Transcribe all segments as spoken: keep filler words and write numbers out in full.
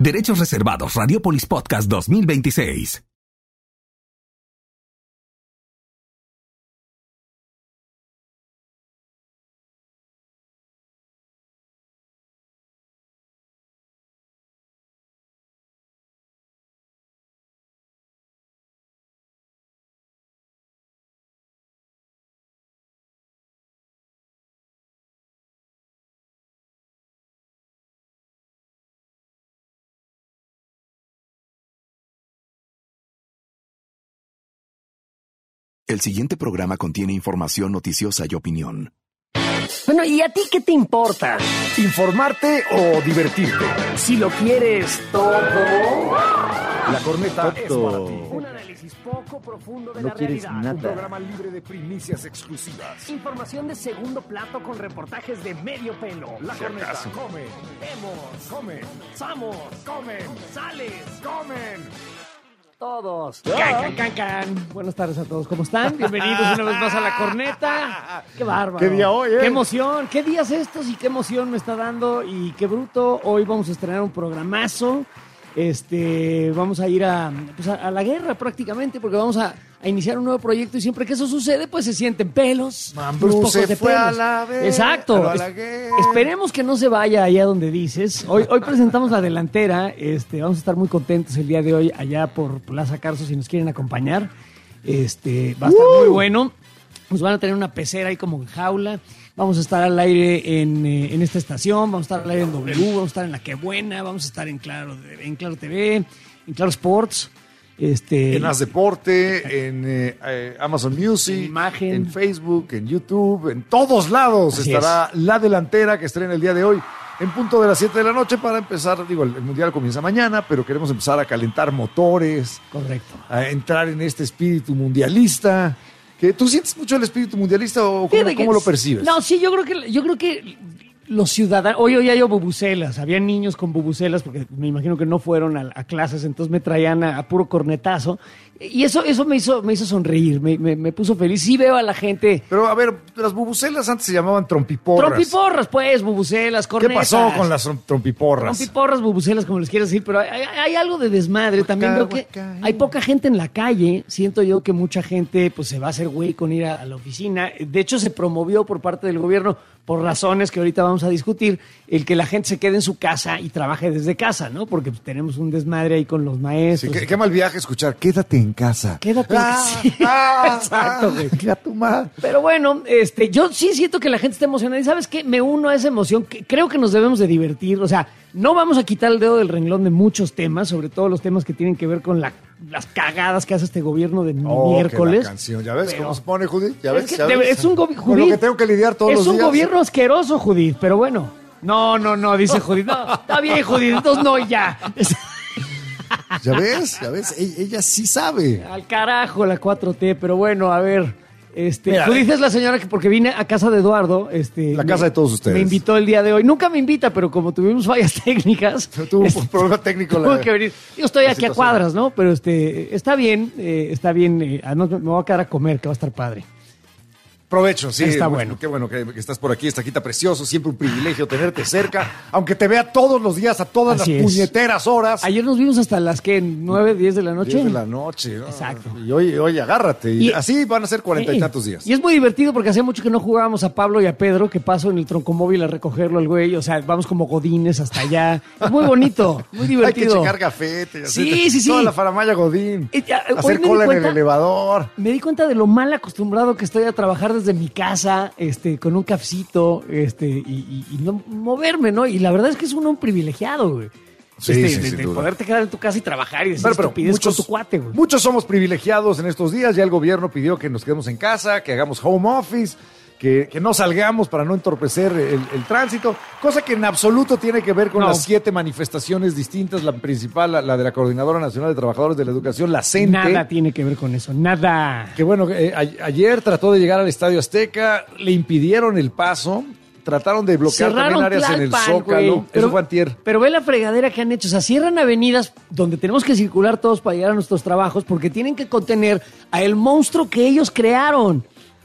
Derechos reservados. Radiopolis Podcast dos mil veintiséis. El siguiente programa contiene información noticiosa y opinión. Bueno, ¿y a ti qué te importa? ¿Informarte o divertirte? Si lo quieres todo, La corneta es para ti. un análisis poco profundo de No la quieres realidad. nada. Un programa libre de primicias exclusivas. Información de segundo plato con reportajes de medio pelo. La Si corneta. acaso. Comen, Vemos, comen, somos, comen, sales, comen. todos. Can, can, can, can. Buenas tardes a todos, ¿cómo están? Bienvenidos una vez más a La Corneta. Qué bárbaro. Qué día hoy, ¿eh? Qué emoción, qué días estos y qué emoción me está dando y qué bruto. Hoy vamos a estrenar un programazo. Este, vamos a ir a, pues a, a la guerra prácticamente porque vamos a, a iniciar un nuevo proyecto y siempre que eso sucede pues se sienten pelos. Mambrú unos pocos se de fue pelos. a la guerra, Exacto. a la Es- guerra. Esperemos que no se vaya allá donde dices. Hoy, hoy presentamos la delantera. Este, vamos a estar muy contentos el día de hoy allá por Plaza Carso si nos quieren acompañar. Este, va a estar muy bueno. Nos van a tener una pecera ahí como en jaula. Vamos a estar al aire en, eh, en esta estación, vamos a estar al aire en W, vamos a estar en La Que Buena, vamos a estar en Claro, en Claro T V, en Claro Sports. Este, En As Deporte, en eh, eh, Amazon Music, En Imagen. en Facebook, en YouTube, en todos lados Así estará La Delantera que estrena el día de hoy en punto de las siete de la noche para empezar. Digo, el, el Mundial comienza mañana, pero queremos empezar a calentar motores, Correcto. a entrar en este espíritu mundialista. ¿Que ¿Tú sientes mucho el espíritu mundialista o cómo, Fíjate que- cómo lo percibes? No, sí, yo creo que yo creo que los ciudadanos, hoy hoy hay bubucelas, había niños con bubucelas porque me imagino que no fueron a, a clases, entonces me traían a, a puro cornetazo y eso eso me hizo me hizo sonreír, me, me, me puso feliz. Sí veo a la gente Pero a ver, las bubucelas antes se llamaban trompiporras. trompiporras, pues, bubucelas, ¿Qué cornetas. pasó con las trom- trompiporras? Trompiporras, bubucelas, como les quieras decir, pero hay, hay- hay algo de desmadre. También veo que Guaca, hay poca gente en la calle. Siento yo que mucha gente pues se va a hacer güey con ir a, a la oficina. De hecho, se promovió por parte del gobierno, por razones que ahorita vamos a discutir, el que la gente se quede en su casa y trabaje desde casa, ¿no? Porque pues, tenemos un desmadre ahí con los Sí, maestros. qué, qué mal viaje escuchar, quédate en casa. Quédate en casa. Sí, exacto, güey. Ya tu madre. Pero bueno, este, yo sí siento que la gente está emocionada y ¿sabes qué? Me uno a esa emoción, que creo que nos debemos de divertir, o sea, no vamos a quitar el dedo del renglón de muchos temas, sobre todo los temas que tienen que ver con la- las cagadas que hace este gobierno de Oh, miércoles. que la canción. ¿Ya ves Pero- cómo se pone, Judith? ¿Ya Es ves? que ¿Ya de- ves? es un gobi- Con lo Judith, que tengo que lidiar todos Es los un días. gobierno asqueroso, Judith, pero bueno. No, no, no, dice Judith. No, está bien, Judith, entonces no, ya. ¿Ya ves? ¿Ya ves? Ella, ella sí sabe. Al carajo la cuatro T, pero bueno, a ver. Este, Mira, Judith es la señora que porque vine a casa de Eduardo, este, La me- casa de todos ustedes. Me invitó el día de hoy. Nunca me invita, pero como tuvimos fallas técnicas, Tuvo este, un problema técnico. tuvo la- que venir. Yo estoy la aquí a situación. cuadras, ¿no? Pero este, está bien, eh, está bien. eh, además me me voy a quedar a comer, que va a estar padre. Provecho, sí. Está bueno, bueno. Qué bueno que, que estás por aquí, estaquita precioso. Siempre un privilegio tenerte cerca. Aunque te vea todos los días, a todas Así las es. puñeteras horas. Ayer nos vimos hasta las que nueve, diez de la noche. diez de la noche. ¿no? Exacto. Y hoy, hoy agárrate. Y, Y- así van a ser cuarenta y Sí. tantos días. Y es muy divertido porque hacía mucho que no jugábamos a Pablo y a Pedro, que paso en el troncomóvil a recogerlo al güey. O sea, vamos como godines hasta allá. Es muy bonito, muy Hay que divertido. checar gafete. Sí, hacerte sí, sí. Toda la faramaya Godín. Y ya, hoy hacer me di cola en cuenta- el elevador. Me di cuenta de lo mal acostumbrado que estoy a trabajar desde mi casa, este, con un cafecito, este, y, y- y no moverme, ¿no? Y la verdad es que es uno un privilegiado, güey. Sí, Este, sí, de, sin de duda. poderte quedar en tu casa y trabajar y decir Pero, pero estupidez muchos, con tu cuate, güey. muchos somos privilegiados en estos días. Ya el gobierno pidió que nos quedemos en casa, que hagamos home office, que, que no salgamos para no entorpecer el, el tránsito, cosa que en absoluto tiene que ver con No. las siete manifestaciones distintas. La principal, la, la de la Coordinadora Nacional de Trabajadores de la Educación, la CENTE. Nada tiene que ver con eso, nada. Que bueno, eh, a- ayer trató de llegar al Estadio Azteca, le impidieron el paso, trataron de bloquear Cerraron también áreas en el Tlalpan, Zócalo. güey. Eso fue antier. Pero ve la fregadera que han hecho. O sea, cierran avenidas donde tenemos que circular todos para llegar a nuestros trabajos porque tienen que contener a el monstruo que ellos crearon.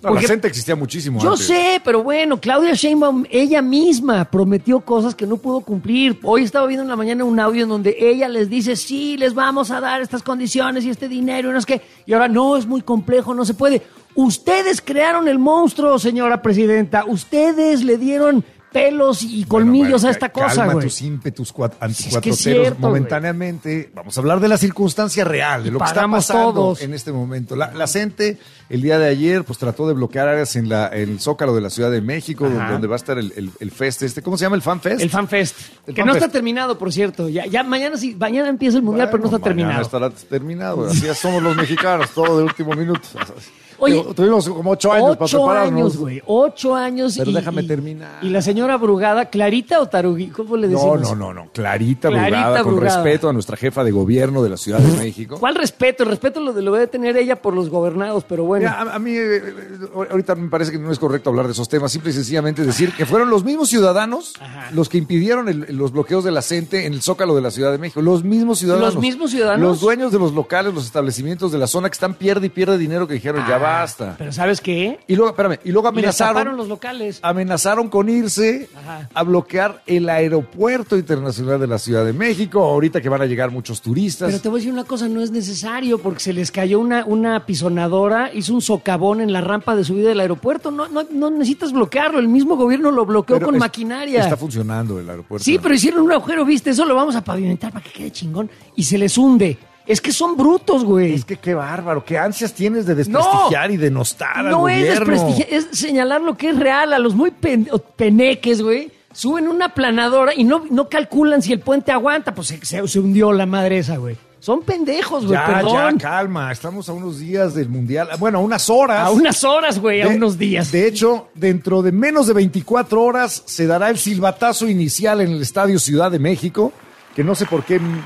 No, la gente existía muchísimo Yo antes. sé, pero bueno, Claudia Sheinbaum, ella misma prometió cosas que no pudo cumplir. Hoy estaba viendo en la mañana un audio en donde ella les dice, sí, les vamos a dar estas condiciones y este dinero, y no es que, y ahora no, es muy complejo, no se puede. Ustedes crearon el monstruo, señora presidenta. Ustedes le dieron pelos y colmillos bueno, bueno, a esta cosa, calma güey. tus ímpetus cuat- es que es anticuatroteros cierto, momentáneamente. Vamos a hablar de la circunstancia real, de lo que está pagamos pasando todos. en este momento. La, la gente, el día de ayer, pues trató de bloquear áreas en, la, en el Zócalo de la Ciudad de México, Ajá. donde, donde va a estar el, el, el fest este. ¿Cómo se llama? ¿El Fan Fest? El FanFest. El Que Fan no Fest. está terminado, por cierto. Ya, ya mañana sí, mañana empieza el mundial, pero no está Bueno, mañana terminado. estará terminado. Así ya somos los mexicanos, todo de último minuto. Oye, Digo, tuvimos como ocho años para Ocho prepararnos. años, güey. Ocho años. Pero y, déjame y- terminar. Y la señora Brugada, ¿Clarita o Tarugui? ¿Cómo le No, decimos? no, no, no. Clarita, Clarita Brugada, con Brugada. respeto a nuestra jefa de gobierno de la Ciudad de México. ¿Cuál respeto? El respeto lo, lo debe tener ella por los gobernados, pero bueno. Mira, a, a mí eh, eh, ahorita me parece que no es correcto hablar de esos temas, simple y sencillamente decir que fueron los mismos ciudadanos Ajá. los que impidieron el- los bloqueos de la CENTE en el Zócalo de la Ciudad de México. Los mismos ciudadanos. ¿Los mismos ciudadanos? Los dueños de los locales, los establecimientos de la zona que están pierde y pierde dinero que dijeron ya basta. Pero ¿sabes qué? Y luego, espérame, y luego Y les taparon amenazaron, los locales. amenazaron con irse Ajá. a bloquear el aeropuerto internacional de la Ciudad de México, ahorita que van a llegar muchos turistas. Pero te voy a decir una cosa, no es necesario, porque se les cayó una, una pisonadora, hizo un socavón en la rampa de subida del aeropuerto. No, no, no necesitas bloquearlo, el mismo gobierno lo bloqueó Pero con es- maquinaria. Está funcionando el aeropuerto. Sí, pero hicieron un agujero, ¿viste? Eso lo vamos a pavimentar para que quede chingón. Y se les hunde. Es que son brutos, güey. Es que qué bárbaro, qué ansias tienes de desprestigiar y denostar al No es gobierno. desprestigiar, es señalar lo que es real. A los muy pen- o peneques, güey, suben una planadora y no, no calculan si el puente aguanta. Pues se, se- se hundió la madre esa, güey. Son pendejos, güey, Ya, perdón. ya, calma, estamos a unos días del Mundial, bueno, a unas horas. A unas horas, güey, a De- unos días. De hecho, dentro de menos de veinticuatro horas se dará el silbatazo inicial en el Estadio Ciudad de México, que no sé por qué mm,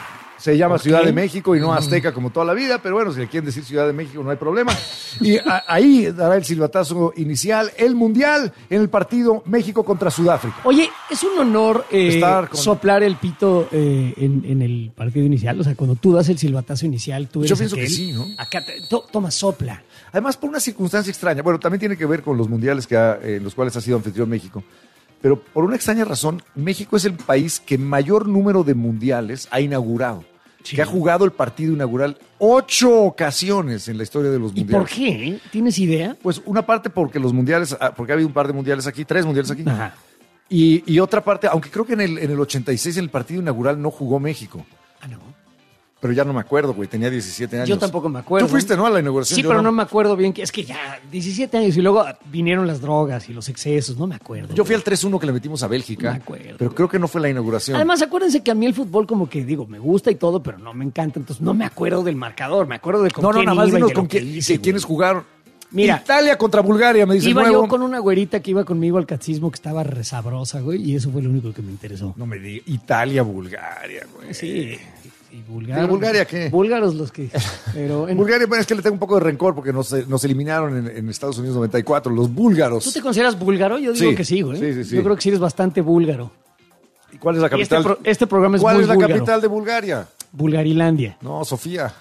se llama ¿Por Ciudad qué? de México y no Azteca como toda la vida, pero bueno, si le quieren decir Ciudad de México no hay problema. Y a- ahí dará el silbatazo inicial el Mundial en el partido México contra Sudáfrica. Oye, es un honor eh, Estar con- soplar el pito eh, en, en el partido inicial. O sea, cuando tú das el silbatazo inicial, tú eres Yo pienso aquel. que sí, ¿no? Acá te- to- toma, sopla. Además, por una circunstancia extraña. Bueno, también tiene que ver con los mundiales que ha- en los cuales ha sido anfitrión México. Pero por una extraña razón, México es el país que mayor número de mundiales ha inaugurado. Sí. Que ha jugado el partido inaugural ocho ocasiones en la historia de los ¿Y mundiales. por qué? ¿Tienes idea? Pues una parte porque los mundiales, ah, porque ha habido un par de mundiales aquí, tres mundiales aquí. Ajá. Y, y otra parte, aunque creo que en el, en el ochenta y seis en el partido inaugural no jugó México. Ah, no. Pero ya no me acuerdo, güey, tenía diecisiete años. Yo tampoco me acuerdo. Tú fuiste, ¿no? A la inauguración. Sí, Yo pero no. me acuerdo bien. que Es que ya, diecisiete años y luego vinieron las drogas y los excesos. No me acuerdo. Yo fui güey. al tres uno que le metimos a Bélgica. Me acuerdo. Pero creo que no fue la inauguración. Además, acuérdense que a mí el fútbol como que, digo, me gusta y todo, pero no me encanta. Entonces no me acuerdo del marcador. Me acuerdo de con no, no, quién nada más iba y dinos de lo con que quién, hice, que quiénes güey. jugaron. Mira. Italia contra Bulgaria, me dice Iba nuevo. yo con una güerita que iba conmigo al catecismo que estaba resabrosa, güey, y eso fue lo único que me interesó. No me digas. Italia, Bulgaria, güey. Sí. Y Bulgaria. ¿Pero Bulgaria qué? Búlgaros los que... Pero en- Bulgaria, bueno, es que le tengo un poco de rencor porque nos, nos eliminaron en, en Estados Unidos noventa y cuatro, los búlgaros. ¿Tú te consideras búlgaro? Yo digo Sí. que sí, güey. Sí, sí, sí. Yo creo que sí eres bastante búlgaro. ¿Y cuál es la Y este, capital? pro- este programa es ¿Cuál muy es la búlgaro. capital de Bulgaria? Bulgarilandia. No, Sofía.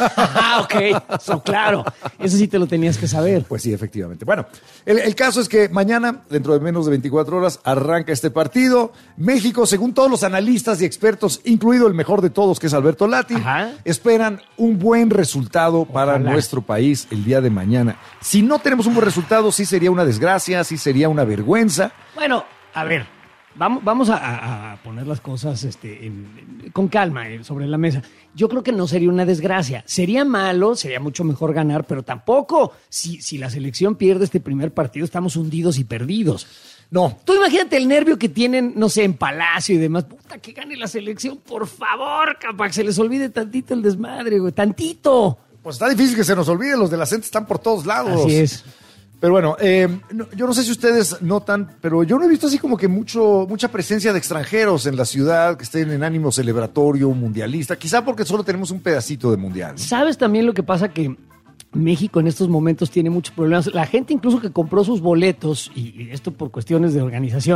Ah, ok. So, claro. Eso sí te lo tenías que saber. Pues sí, efectivamente. Bueno, el, el caso es que mañana, dentro de menos de veinticuatro horas, arranca este partido. México, según todos los analistas y expertos, incluido el mejor de todos, que es Alberto Lati, Ajá. esperan un buen resultado para Ojalá. nuestro país el día de mañana. Si no tenemos un buen resultado, sí sería una desgracia, sí sería una vergüenza. Bueno, a ver, vamos, vamos a, a- a poner las cosas este, en- en- con calma eh, sobre la mesa. Yo creo que no sería una desgracia. Sería malo, sería mucho mejor ganar, pero tampoco, si, si la selección pierde este primer partido, estamos hundidos y perdidos. No, Tú imagínate el nervio que tienen, no sé, en Palacio y demás. Puta, que gane la selección, por favor, capaz que se les olvide tantito el desmadre, güey, tantito. pues está difícil que se nos olvide, los de la gente están por todos lados. Así es. Pero bueno, eh, no- yo no sé si ustedes notan, pero yo no he visto así como que mucho, mucha presencia de extranjeros en la ciudad que estén en ánimo celebratorio, mundialista, quizá porque solo tenemos un pedacito de mundial, ¿no? ¿Sabes también lo que pasa? Que México en estos momentos tiene muchos problemas. La gente incluso que compró sus boletos, y y esto por cuestiones de organización,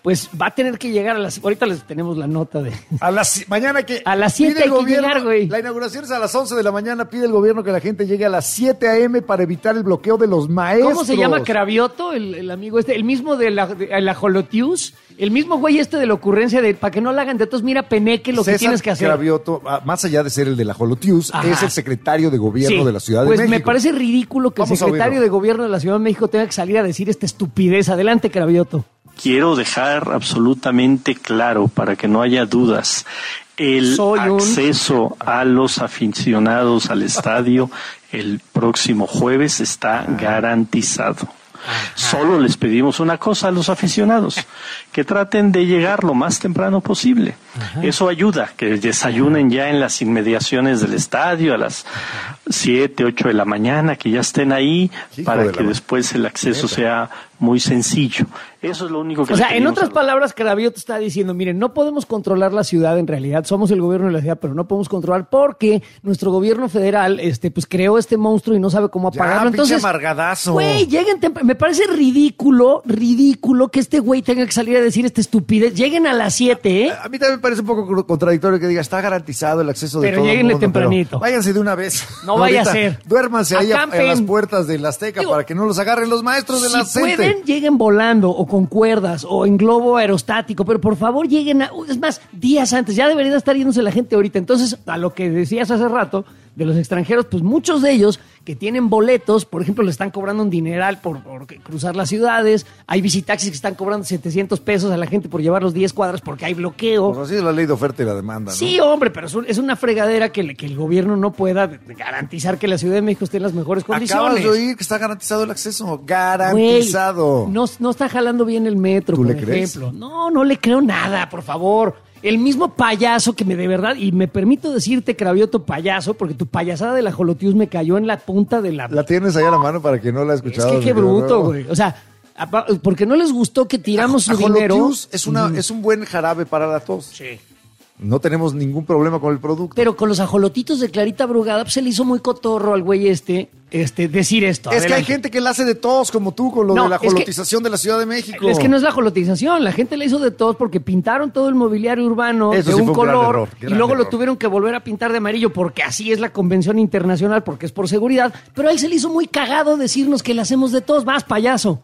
pues va a tener que llegar a las... Ahorita les tenemos la nota de... A las mañana que... A las siete hay que llegar, güey. La inauguración es a las once de la mañana. Pide el gobierno que la gente llegue a las siete a eme para evitar el bloqueo de los maestros. ¿Cómo se llama Cravioto, el, el amigo este? El mismo de la, de, el Ajolotius. El mismo güey este de la ocurrencia de para que no la hagan de todos, mira, Peneque, lo César que tienes que hacer. Cravioto, más allá de ser el de la Ajolotius, es el secretario de gobierno sí. de la Ciudad de pues México. Pues me parece ridículo que Vamos el secretario de gobierno de la Ciudad de México tenga que salir a decir esta estupidez. Adelante, Cravioto. Quiero dejar absolutamente claro, para que no haya dudas, el Soy acceso un... a los aficionados al estadio el próximo jueves está garantizado. Ajá. Solo les pedimos una cosa a los aficionados, que traten de llegar lo más temprano posible. Ajá. Eso ayuda, que desayunen ya en las inmediaciones del estadio a las siete, ocho de la mañana, que ya estén ahí, Hijo para que después el acceso sea muy sencillo. Eso es lo único que O les sea, en otras palabras, Cravioto está diciendo, miren, no podemos controlar la ciudad en realidad, somos el gobierno de la ciudad, pero no podemos controlar porque nuestro gobierno federal este, pues creó este monstruo y no sabe cómo apagarlo. Ya, Entonces, amargadazo. Güey, lleguen temprano. Me parece ridículo, ridículo que este güey tenga que salir a decir esta estupidez. Lleguen a las siete, ¿eh? A mí también me parece un poco contradictorio que diga, está garantizado el acceso de pero todo el mundo. Pero lleguenle tempranito. Váyanse de una vez. No vaya a ser. Duérmanse ahí a, a las puertas del Azteca Digo, para que no los agarren los maestros de si la gente. Si pueden, lleguen volando o con cuerdas o en globo aerostático, pero por favor lleguen a... Es más, días antes. Ya debería estar yéndose la gente ahorita. Entonces, a lo que decías hace rato de los extranjeros, pues muchos de ellos que tienen boletos, por ejemplo, le están cobrando un dineral por, por cruzar las ciudades. Hay visitaxis que están cobrando setecientos pesos a la gente por llevar los diez cuadras porque hay bloqueo. Pues así es la ley de oferta y la demanda, ¿no? Sí, hombre, pero es, un, es una fregadera que, que el gobierno no pueda garantizar que la Ciudad de México esté en las mejores condiciones. Acabas de oír que está garantizado el acceso. Garantizado. Güey, no, no está jalando bien el metro, ¿Tú por le ejemplo. crees? No, no le creo nada, por favor. El mismo payaso que me de verdad, y me permito decirte, Cravioto, payaso, porque tu payasada de la Ajolotius me cayó en la punta de la... La tienes ahí a la mano para que no la he escuchado. Es que qué bruto, güey. O sea, porque no les gustó que tiramos su dinero. Ajolotius es, una, uh-huh. es un buen jarabe para la tos. Sí. No tenemos ningún problema con el producto. Pero con los ajolotitos de Clarita Brugada, pues se le hizo muy cotorro al güey este, este decir esto. Es Adelante. que hay gente que la hace de tos, como tú, con lo no, de la ajolotización ajolotización de la Ciudad de México. Es que no es la ajolotización, la gente le hizo de tos porque pintaron todo el mobiliario urbano Eso de sí un fue un gran color error, y gran luego error. lo tuvieron que volver a pintar de amarillo porque así es la convención internacional, porque es por seguridad. Pero a él se le hizo muy cagado decirnos que le hacemos de tos. Vas, payaso.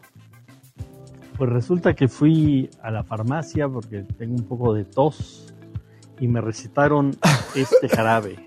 Pues resulta que fui a la farmacia porque tengo un poco de tos y me recetaron este jarabe,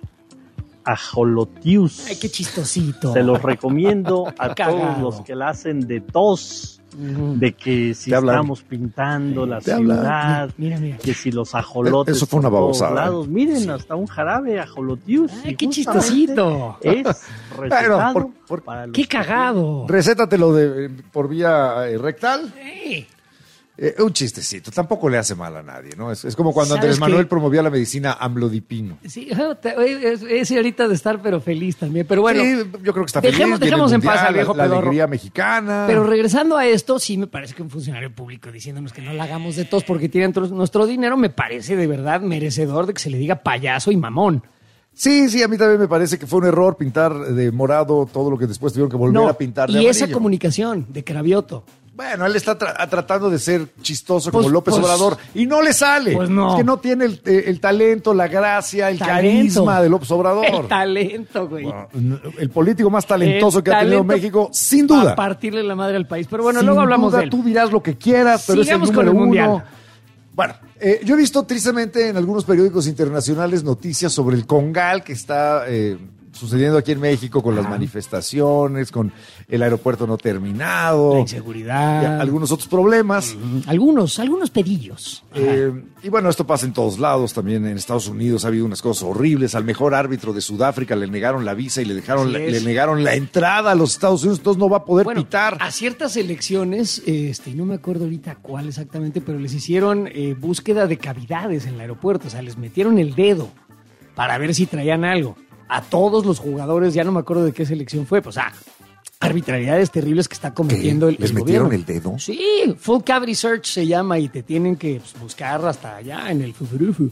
Ajolotius. Ay, qué chistosito. Se los recomiendo a Cagado. todos los que la hacen de tos, uh-huh. de que si Te estamos hablan. pintando sí, la hablan. ciudad, Mira, mira. que si los ajolotes Eso fue una por todos babosada. lados. Miren, sí. hasta un jarabe Ajolotius. Ay, qué chistosito. Es recetado bueno, por, por, para los qué cagado. Recétatelo de, por vía eh, rectal. Sí. Eh, un chistecito, tampoco le hace mal a nadie, ¿no? Es, es como cuando Andrés Manuel qué? promovía la medicina amlodipino. Sí, es, es ahorita de estar pero feliz también, pero bueno. Sí, yo creo que está dejemos, feliz. Dejemos en mundial, paz al viejo la, la pedorro. alegría mexicana. Pero regresando a esto, sí me parece que un funcionario público diciéndonos que no la hagamos de tos porque tiran nuestro dinero, me parece de verdad merecedor de que se le diga payaso y mamón. Sí, sí, a mí también me parece que fue un error pintar de morado todo lo que después tuvieron que volver no, a pintar de y amarillo. esa comunicación de Cravioto. Bueno, él está tra- tratando de ser chistoso Pues, como López pues, Obrador y no le sale. Pues no. Es que no tiene el, eh, el talento, la gracia, el Talento. carisma de López Obrador. El talento, güey. Bueno, el político más talentoso El que ha tenido talento México, sin duda. A partirle la madre al país. Pero bueno, Sin luego hablamos duda, de él. Tú dirás lo que quieras, pero Sigamos es el con número el Mundial. uno. Bueno, eh, yo he visto tristemente en algunos periódicos internacionales noticias sobre el congal que está eh, sucediendo aquí en México con las manifestaciones, con el aeropuerto no terminado, La inseguridad. y algunos otros problemas. Algunos, algunos pedillos. Eh, y bueno, esto pasa en todos lados, también en Estados Unidos ha habido unas cosas horribles. Al mejor árbitro de Sudáfrica le negaron la visa y le dejaron la, le negaron la entrada a los Estados Unidos, entonces no va a poder Bueno, pitar. a ciertas elecciones, este, no me acuerdo ahorita cuál exactamente, pero les hicieron eh, búsqueda de cavidades en el aeropuerto, o sea, les metieron el dedo para ver si traían algo. A todos los jugadores, ya no me acuerdo de qué selección fue, pues, o sea, arbitrariedades terribles que está cometiendo el, ¿Les el metieron gobierno. el dedo? Sí, Full Cavity Search se llama y te tienen que pues, buscar hasta allá en el fufurufu.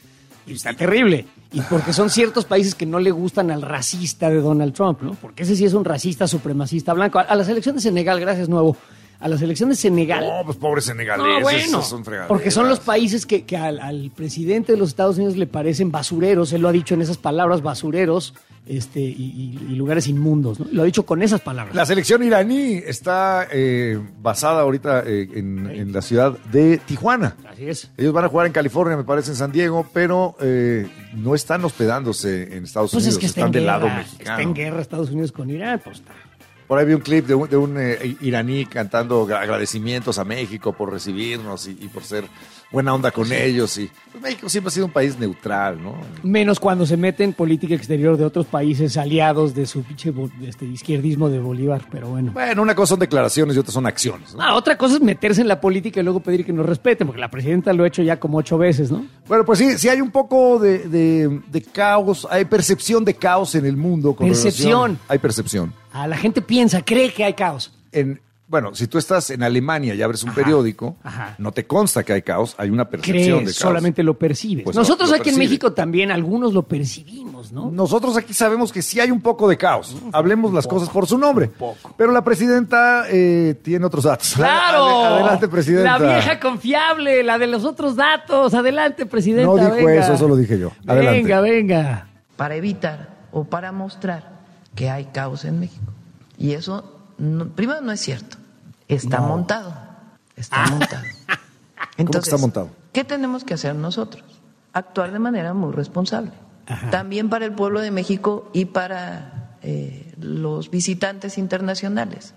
Y está terrible. Y porque son ciertos países que no le gustan al racista de Donald Trump, ¿no? Porque ese sí es un racista supremacista blanco. A la selección de Senegal, gracias, nuevo. a la selección de Senegal. No, pues pobres senegaleses, No, bueno, esos son fregaderas. porque son los países que, que al, al presidente de los Estados Unidos le parecen basureros, él lo ha dicho en esas palabras, basureros, este, y, y- y lugares inmundos, ¿no? Lo ha dicho con esas palabras. La selección iraní está eh, basada ahorita eh, en, en la ciudad de Tijuana. Así es. Ellos van a jugar en California, me parece, en San Diego, pero eh, no están hospedándose en Estados Pues Unidos, es que está están en del lado guerra, mexicano. está en guerra Estados Unidos con Irán, pues está. Por ahí vi un clip de un, de un eh, iraní cantando gra- agradecimientos a México por recibirnos y, y por ser buena onda con ellos. Y pues, México siempre ha sido un país neutral, ¿no? Menos cuando se mete en política exterior de otros países aliados de su pinche bo- este, izquierdismo de Bolívar, pero bueno. Bueno, una cosa son declaraciones y otra son acciones, ¿no? Ah, otra cosa es meterse en la política y luego pedir que nos respeten, porque la presidenta lo ha hecho ya como ocho veces, ¿no? Bueno, pues sí, sí hay un poco de, de- de caos, hay percepción de caos en el mundo. Con Percepción. relación- hay percepción. Ah, la gente piensa, cree que hay caos. En, bueno, si tú estás en Alemania y abres un Ajá, periódico, ajá. no te consta que hay caos, hay una percepción Crees, de caos. solamente lo percibes. Pues Nosotros lo aquí en percibe. México también, algunos lo percibimos, ¿no? Nosotros aquí sabemos que sí hay un poco de caos. Hablemos las cosas por su nombre. Pero la presidenta eh, tiene otros datos. ¡Claro! Ade- Adelante, presidenta. La vieja confiable, la de los otros datos. Adelante, presidenta. No dijo venga. eso, eso lo dije yo. Adelante. Venga, venga. Para evitar o para mostrar que hay caos en México. Y eso, no- primero, no es cierto. Está No. montado. Está montado. Entonces, está montado? ¿qué tenemos que hacer nosotros? Actuar de manera muy responsable. También para el pueblo de México y para eh, los visitantes internacionales.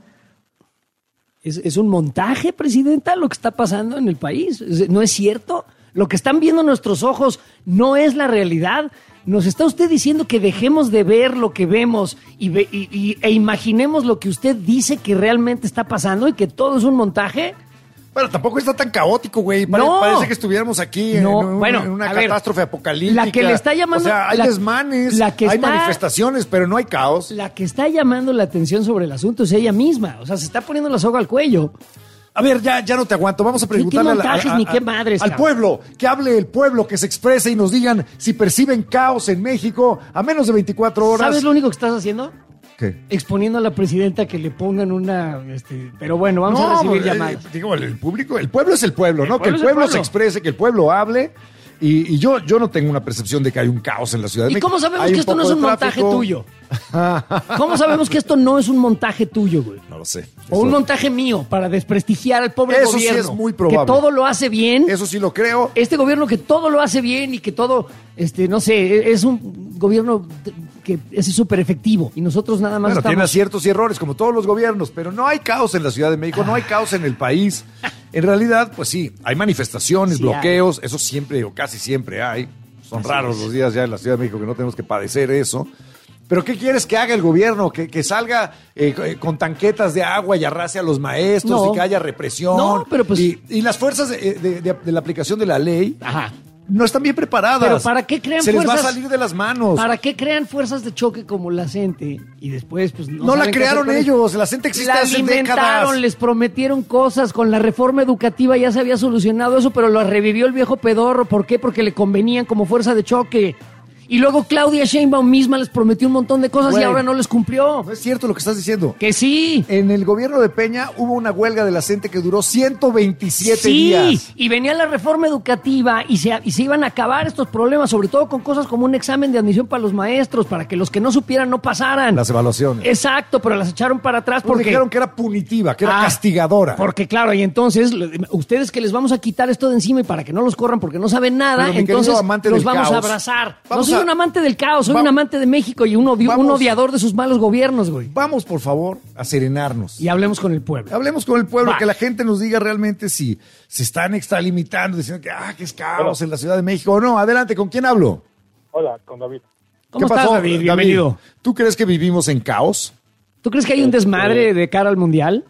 ¿Es, es un montaje, presidenta, lo que está pasando en el país? ¿Es- ¿No es cierto? Lo que están viendo nuestros ojos no es la realidad. ¿Nos está usted diciendo que dejemos de ver lo que vemos y, ve- y- y- e imaginemos lo que usted dice que realmente está pasando y que todo es un montaje? Bueno, tampoco está tan caótico, güey. Pare- No. Parece que estuviéramos aquí No, en, un- bueno, en una a ver, catástrofe apocalíptica. la que le está llamando- O sea, hay la- desmanes, la que hay está- manifestaciones, pero no hay caos. La que está llamando la atención sobre el asunto es ella misma. O sea, se está poniendo la soga al cuello. A ver, ya, ya no te aguanto. Vamos a ¿Qué- preguntarle qué a la- montajes a- ni a- qué madres, al cabrón? pueblo. Que hable el pueblo, que se exprese y nos digan si perciben caos en México a menos de veinticuatro horas. ¿Sabes lo único que estás haciendo? ¿Qué? Exponiendo a la presidenta que le pongan una... Este, pero bueno, vamos a recibir pues, llamadas. eh, digo, el, el público, el pueblo es el pueblo, ¿no? pueblo Que el es el pueblo, pueblo. se exprese, que el pueblo hable. Y, y yo, yo no tengo una percepción de que hay un caos en la Ciudad de ¿Y México. cómo sabemos Hay que un esto no poco es un de montaje tráfico. tuyo? ¿Cómo sabemos que esto no es un montaje tuyo, güey? No lo sé. O un Eso- montaje mío para desprestigiar al pobre Eso sí gobierno. es muy probable. Que todo lo hace bien. Eso sí lo creo. Este gobierno que todo lo hace bien y que todo, este, no sé, es un gobierno que es súper efectivo. Y nosotros nada más Bueno, tiene estamos... aciertos y errores, como todos los gobiernos, pero no hay caos en la Ciudad de México, no hay caos en el país. En realidad, pues sí, hay manifestaciones, Sí bloqueos, eso siempre o casi siempre hay. Son Así raros es. los días ya en la Ciudad de México que no tenemos que padecer eso. Pero ¿qué quieres que haga el gobierno? Que, que salga eh, eh, con tanquetas de agua y arrase a los maestros No. y que haya represión. No, pero pues- Y, y las fuerzas de, de- de- de la aplicación de la ley Ajá. no están bien preparadas. Pero ¿para qué crean Se les va a fuerzas? salir de las manos. ¿Para qué crean fuerzas de choque como la CENTE? Y después, pues no. No la saben qué crearon hacer con ellos, la CENTE existe La hace alimentaron, décadas. les prometieron cosas. Con la reforma educativa ya se había solucionado eso, pero lo revivió el viejo pedorro. ¿Por qué? Porque le convenían como fuerza de choque. Y luego Claudia Sheinbaum misma les prometió un montón de cosas Güey. y ahora no les cumplió. No es cierto lo que estás diciendo. Que sí. En el gobierno de Peña hubo una huelga de la CENTE que duró ciento veintisiete Sí, días. y venía la reforma educativa y se, y se iban a acabar estos problemas, sobre todo con cosas como un examen de admisión para los maestros, para que los que no supieran no pasaran. Las evaluaciones. Exacto, pero las echaron para atrás Porque porque... dijeron que era punitiva, que era Ah, castigadora. Porque claro, y entonces lo- ustedes que les vamos a quitar esto de encima y para que no los corran porque no saben nada, Pero, mi entonces querido amante los del vamos a caos, abrazar. vamos no soy a- un amante del caos, soy Va- un amante de México y un, odio- un Vamos- odiador de sus malos gobiernos, güey. Vamos, por favor, a serenarnos. Y hablemos con el pueblo. Hablemos con el pueblo, Va. que la gente nos diga realmente si se están extralimitando, diciendo que, ah, que es caos en la Ciudad de México o no. Adelante, ¿con quién hablo? Hola, con David. ¿Cómo estás, David? Bienvenido. ¿Tú crees que vivimos en caos? ¿Tú crees que hay un desmadre de cara al mundial?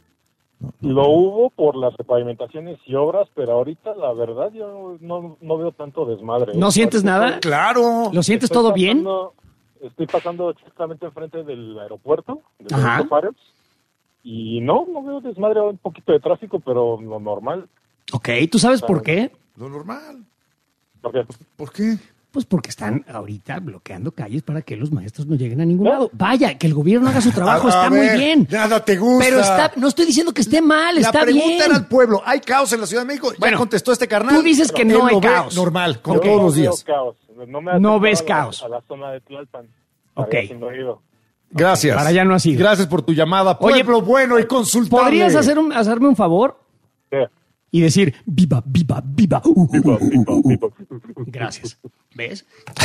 Lo hubo por las repavimentaciones y obras, pero ahorita la verdad yo no, no veo tanto desmadre. ¿No sientes nada? Claro. ¿Lo sientes Estoy todo bien? pasando- Estoy pasando exactamente enfrente del aeropuerto, de Ajá. Benito Juárez, y no, no veo desmadre, un poquito de tráfico, pero lo normal. Ok, ¿tú sabes por qué? Lo normal. Porque ¿Por qué? Pues porque están ahorita bloqueando calles para que los maestros no lleguen a ningún lado. Vaya, que el gobierno haga su trabajo, A- a está ver, muy bien. Nada te gusta. Pero está, no estoy diciendo que esté mal, La está pregunta bien. era al pueblo. ¿Hay caos en la Ciudad de México? Ya Bueno, contestó este carnal. tú dices que Él no hay lo ve caos. normal, como Ok. todos los No veo días. caos. No, me he No acercado ves a la- caos. A la zona de Tlalpan. Ok. Allá sí no he ido. Gracias. Para allá no has ido. Gracias por tu llamada. Oye, Pueblo bueno y consultable. ¿Podrías hacer un- hacerme un favor Sí. y decir viva, viva, viva? Uh, uh, uh, uh, uh, uh. Gracias. ¿Ves?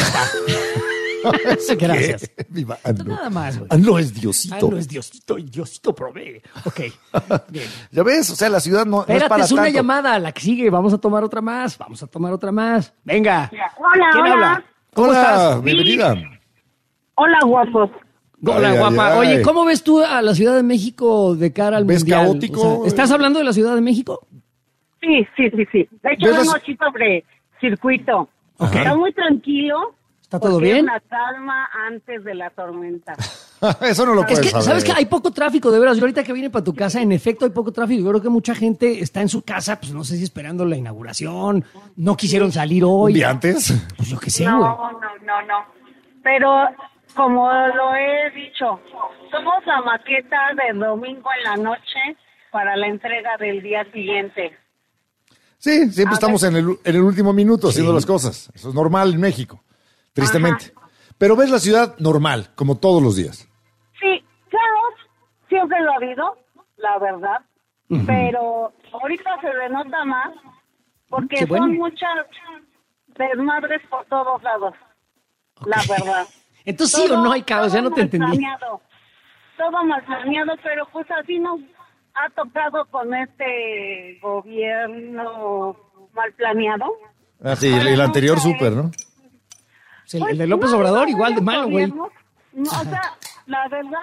Gracias. ¿Qué? Viva, ah, no. Nada más, güey. Ah, no es Ah, Diosito. no es Diosito, y Diosito provee. Ok. Bien. ¿Ya ves? O sea, la ciudad no, no es Espérate, para es una tanto. llamada, la que sigue. Vamos a tomar otra más. Vamos a tomar otra más. Venga. Hola, ¿Quién hola. habla? ¿Cómo Hola, estás? bienvenida. Hola, guapos. Hola, Ay, ay, guapa. ay. Oye, ¿cómo ves tú a la Ciudad de México de cara al ¿Ves mundial? caótico? O sea, ¿estás hablando de la Ciudad de México? Sí, sí, sí, sí. De hecho, ¿Ves vengo las- aquí sobre circuito. Ok. Está muy tranquilo. ¿Está todo porque bien? Es una calma antes de la tormenta. Eso no lo Es puedes que, saber. ¿sabes qué? Hay poco tráfico, de veras. Yo ahorita que vine para tu casa, en efecto, hay poco tráfico. Yo creo que mucha gente está en su casa, pues no sé si esperando la inauguración, no quisieron salir ¿Un hoy. día antes? Pues yo qué sé, güey. No, no, no, no. Pero, como lo he dicho, somos la maqueta del domingo en la noche para la entrega del día siguiente. Sí, siempre A estamos ver. en el, en el último minuto haciendo las cosas. Eso es normal en México, tristemente. Pero ves la ciudad normal, como todos los días. Sí, caos siempre lo ha habido, la verdad, pero ahorita se denota más porque Qué bueno. son muchas desmadres por todos lados, la verdad. Entonces, ¿sí o no hay caos? Ya todo no te mal entendí. planeado, todo mal planeado, pero pues así nos ha tocado con este gobierno mal planeado. Ah, sí, el, el anterior súper, ¿no? El, Pues, el de López no, Obrador, no, igual de no, malo, güey. gobierno. No, o sea, la verdad,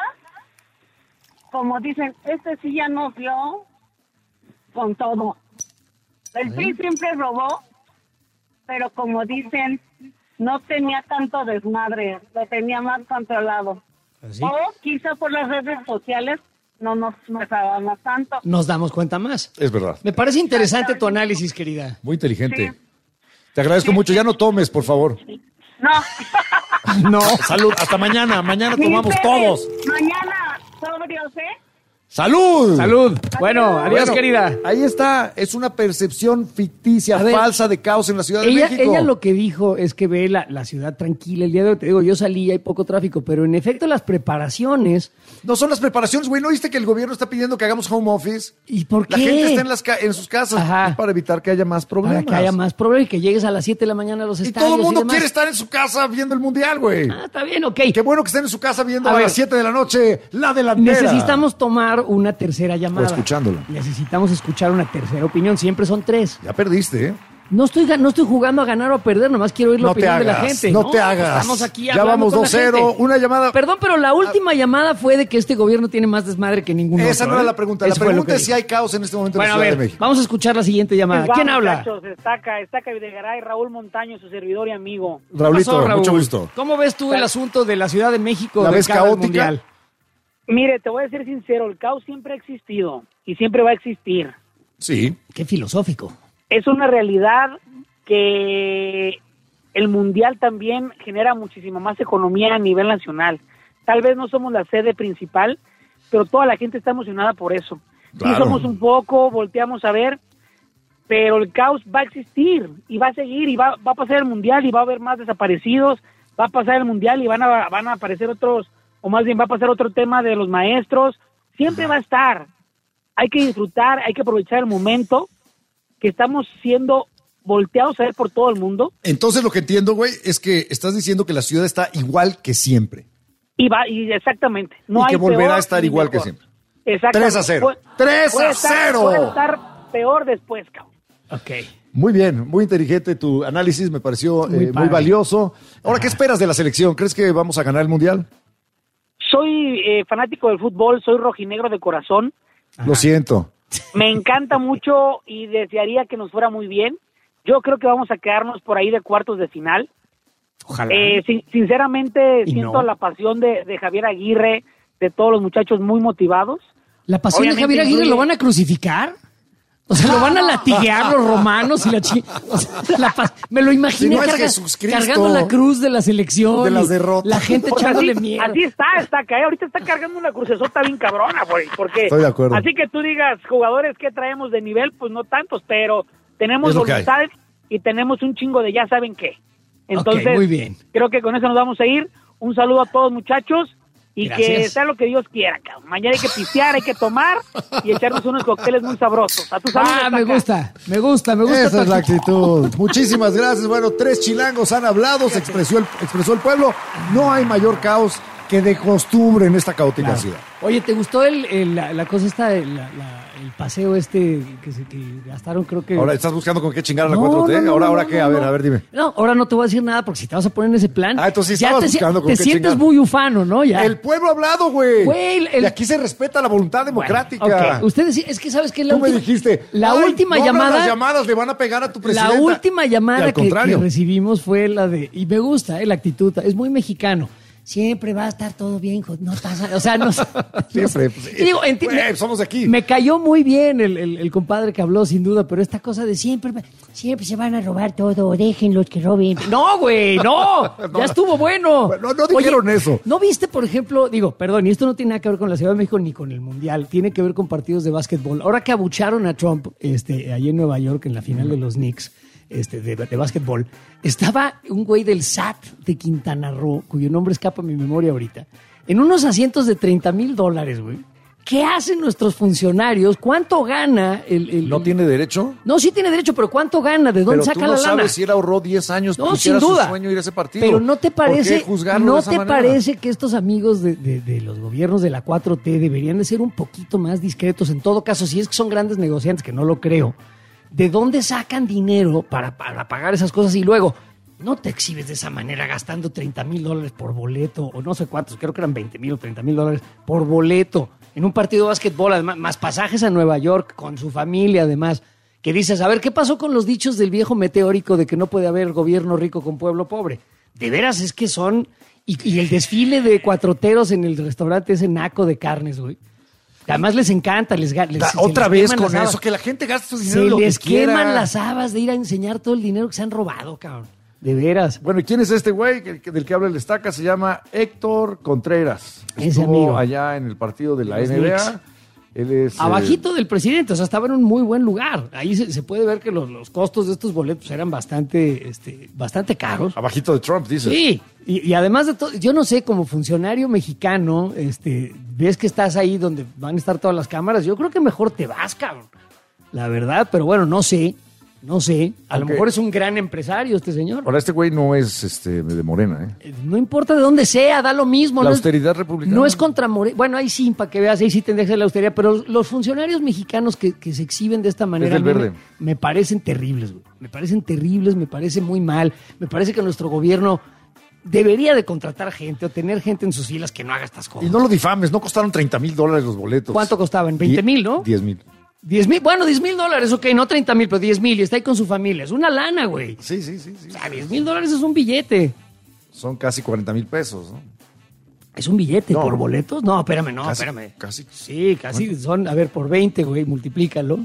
como dicen, este sí ya nos dio con todo. El P R I siempre robó, pero como dicen, no tenía tanto desmadre, lo tenía más controlado. ¿Así? O quizá por las redes sociales no nos mesábamos tanto. Nos damos cuenta más. Es verdad. Me parece interesante tu análisis, querida. Muy inteligente. Sí. Te agradezco mucho. Ya no tomes, por favor. No. No. Salud. Hasta mañana. Mañana tomamos Ustedes, todos. Mañana, sobrios, ¿eh? ¡Salud! Salud. Bueno, adiós, Bueno, querida. Ahí está. Es una percepción ficticia, A ver, falsa de caos en la Ciudad de Ella, México. ella lo que dijo es que ve la, la ciudad tranquila el día de hoy. Te digo, yo salí, hay poco tráfico, pero en efecto las preparaciones... No son las preparaciones, güey. ¿No viste que el gobierno está pidiendo que hagamos home office? ¿Y por qué? La gente está en, las ca- en sus casas. Ajá. Es para evitar que haya más problemas. Para que haya más problemas y que llegues a las siete de la mañana a los Y estadios. todo el mundo demás. quiere estar en su casa viendo el mundial, güey. Ah, está bien, ok. Qué bueno que estén en su casa viendo A a, ver. las siete de la noche la delantera. Necesitamos tomar una tercera llamada. O escuchándolo. Necesitamos escuchar una tercera opinión. Siempre son tres. Ya perdiste, ¿eh? No estoy, ga- no estoy jugando a ganar o a perder, nomás quiero oír la No te opinión de la hagas, gente. no te hagas. Estamos aquí Ya hablando vamos con la dos cero, gente. una llamada. Perdón, pero la última llamada fue de que este gobierno tiene más desmadre que ningún Esa otro. no era ¿eh? la pregunta. La Eso fue lo pregunta que es si dijo. hay caos en este momento Bueno, en a la Ciudad ver, de México. vamos a escuchar la siguiente llamada. Pues ¿Quién vamos, habla? muchachos, Estaca, Estaca Videgaray, Raúl Montaño, su servidor y amigo. Raulito, Pasó, Raúl. mucho gusto. ¿Cómo ves tú el asunto de la Ciudad de México ¿La de ves cara al caótica? mundial? Mire, te voy a ser sincero, el caos siempre ha existido y siempre va a existir. Sí. Qué filosófico. Es una realidad que el mundial también genera muchísima más economía a nivel nacional. Tal vez no somos la sede principal, pero toda la gente está emocionada por eso. Claro. Sí somos un poco, volteamos a ver, pero el caos va a existir y va a seguir y va, va a pasar el mundial y va a haber más desaparecidos, va a pasar el mundial y van a, van a aparecer otros, o más bien va a pasar otro tema de los maestros, siempre va a estar. Hay que disfrutar, hay que aprovechar el momento que estamos siendo volteados a ver por todo el mundo Entonces lo que entiendo, güey, es que estás diciendo que la ciudad está igual que siempre. y va y exactamente. No Y hay que volverá peor a estar ni igual que mejor. siempre. Exactamente. tres a cero. Puede- tres puede a estar- cero. Puede estar peor después, cabrón. Ok. Muy bien, muy inteligente tu análisis, me pareció Muy eh, muy, padre. valioso. Ahora, ¿qué esperas de la selección? ¿Crees que vamos a ganar el Mundial? Soy eh, fanático del fútbol, soy rojinegro de corazón. Lo siento. Me encanta mucho y desearía que nos fuera muy bien. Yo creo que vamos a quedarnos por ahí de cuartos de final. Ojalá. Eh, sin- sinceramente, Y siento no. la pasión de, de Javier Aguirre, de todos los muchachos muy motivados. ¿La pasión obviamente de Javier Aguirre incluye- lo van a crucificar? O sea, lo van a latiguear los romanos y la chi... O sea, la paz... Me lo imaginé Si no es carga... Jesucristo, cargando la cruz de la selección. de las y derrotas. La gente O sea, echándole así, mierda. así está, está acá. Ahorita está cargando una crucesota bien cabrona, güey. Porque Estoy de acuerdo. así que tú digas, jugadores que traemos de nivel, pues no tantos, pero tenemos Es lo que hay. voluntad y tenemos un chingo de ya saben qué. Entonces, Ok, muy bien. creo que con eso nos vamos a ir. Un saludo a todos, muchachos. Y Gracias. que sea lo que Dios quiera, cabrón. Mañana hay que pistear, hay que tomar y echarnos unos cócteles muy sabrosos. A tu salud. Ah, hasta me acá. gusta, me gusta, me gusta. Esa tu es la actitud. actitud. Muchísimas gracias. Bueno, tres chilangos han hablado, se expresó el, expresó el pueblo. No hay mayor caos que de costumbre en esta caótica Claro. ciudad. Oye, ¿te gustó el, el- la, la cosa esta, el, la- la- el paseo este que, se, que gastaron? Creo que... Ahora estás buscando con qué chingar a la No, cuatro T. no, no, ahora, no, ahora no, qué, a no, ver, no. a ver, dime. No, ahora no te voy a decir nada porque si te vas a poner en ese plan... Ah, entonces sí ya estabas te, si- buscando con te qué sientes chingar. muy ufano, ¿no? Ya. El pueblo ha hablado, güey. Güey, el- el- Y aquí se respeta la voluntad democrática. Ok, ustedes sí- es que sabes que la Tú me última, dijiste, la "Ay, última no abras llamada, las llamadas le van a pegar a tu la presidenta". última Y llamada al que, contrario. que recibimos fue la de, y me gusta, eh, la actitud, es muy mexicano. Siempre va a estar todo bien, hijo, no pasa, o sea, no, Siempre, pues, Y digo, enti- güey, me- somos de aquí. Me cayó muy bien el, el- el compadre que habló, sin duda, pero esta cosa de siempre, siempre se van a robar todo, déjenlos que roben. No, güey, no, ya estuvo bueno. No, no dijeron Oye, eso. ¿No viste, por ejemplo, digo, perdón, y esto no tiene nada que ver con la Ciudad de México ni con el Mundial, tiene que ver con partidos de básquetbol. Ahora que abucharon a Trump, este, allí en Nueva York, en la final de los Knicks, este, de, de básquetbol, estaba un güey del S A T de Quintana Roo, cuyo nombre escapa a mi memoria ahorita, en unos asientos de treinta mil dólares, güey. ¿Qué hacen nuestros funcionarios? ¿Cuánto gana el...? el- ¿No el- tiene derecho? No, sí tiene derecho, pero ¿cuánto gana? ¿De dónde Pero saca tú no la lana? sabes si él ahorró diez años No, porque sin era duda. su sueño ir a ese partido. Pero no te ¿Por parece, qué juzgarlo no de esa te manera? parece que estos amigos de, de- de los gobiernos de la cuatro T deberían de ser un poquito más discretos? En todo caso, si es que son grandes negociantes, que no lo creo, ¿de dónde sacan dinero para, para pagar esas cosas? Y luego, no te exhibes de esa manera gastando treinta mil dólares por boleto, o no sé cuántos, creo que eran veinte mil o treinta mil dólares por boleto, en un partido de básquetbol, además, más pasajes a Nueva York con su familia, además, que dices, a ver, ¿qué pasó con los dichos del viejo meteórico de que no puede haber gobierno rico con pueblo pobre? De veras es que son... Y, y el desfile de cuatroteros en el restaurante ese naco de carnes, güey. Que además les encanta, les, ga- les Da- se Otra les vez queman con las habas. eso, que la gente gaste su dinero Se en lo que les quiera. queman las habas de ir a enseñar todo el dinero que se han robado, cabrón. De veras. Bueno, ¿y quién es este güey que- que- del que habla el Estaca? Se llama Héctor Contreras. Ese Estuvo amigo. allá en el partido de la Los N B A. Knicks. Él es... eh, Abajito del presidente, o sea, estaba en un muy buen lugar. Ahí se, se puede ver que los, los costos de estos boletos eran bastante, este, bastante caros. Abajito de Trump, dice. Sí, y, y además de todo, yo no sé, como funcionario mexicano, este, ves que estás ahí donde van a estar todas las cámaras, yo creo que mejor te vas, cabrón. La verdad, pero bueno, no sé, no sé. A lo Ok. mejor es un gran empresario este señor. Ahora, este güey no es este, de Morena, ¿eh? Eh, No importa de dónde sea, da lo mismo. La no es- austeridad republicana. No es contra Morena. Bueno, ahí sí, para que veas, ahí sí tendría que ser la austeridad. Pero los funcionarios mexicanos que, que se exhiben de esta manera del a mí verde. Me, me parecen terribles, güey. Me parecen terribles, me parece muy mal. Me parece que nuestro gobierno debería de contratar gente o tener gente en sus filas que no haga estas cosas. Y no lo difames, no costaron treinta mil dólares los boletos. ¿Cuánto costaban? veinte mil, ¿no? diez mil. diez mil, bueno, diez mil dólares, ok, no treinta mil, pero diez mil y está ahí con su familia. Es una lana, güey. Sí, sí, sí, sí. O sea, diez mil dólares es un billete. Son casi cuarenta mil pesos, ¿no? ¿Es un billete No. por boletos? No, espérame, no, Casi, espérame. casi. Sí, casi son, a ver, por veinte, güey, multiplícalo.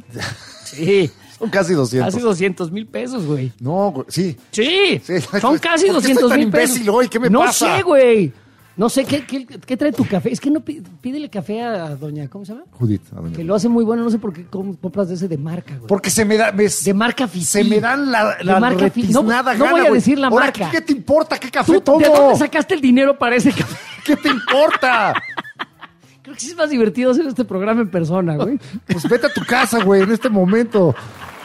Sí, Son casi doscientos. casi doscientos mil pesos, güey. No, güey, sí. Sí, Sí. son casi ¿Por qué doscientos estoy tan mil pesos. imbécil hoy? ¿Qué me no pasa? sé, güey. No sé, ¿qué, qué, qué trae tu café? Es que no pi- pídele café a doña, ¿cómo se llama? Judith, a doña Que lo hace muy bueno, no sé por qué com- compras de ese de marca, güey. Porque se me da... me- De marca Fifí. se me dan la, De la marca Fifí. No, retiznada no gana, voy a güey. decir la Ahora, marca. ¿qué te importa? ¿Qué café ¿Tú, tomo? ¿De dónde sacaste el dinero para ese café? ¿Qué te importa? Creo que sí es más divertido hacer este programa en persona, güey. Pues vete a tu casa, güey, en este momento.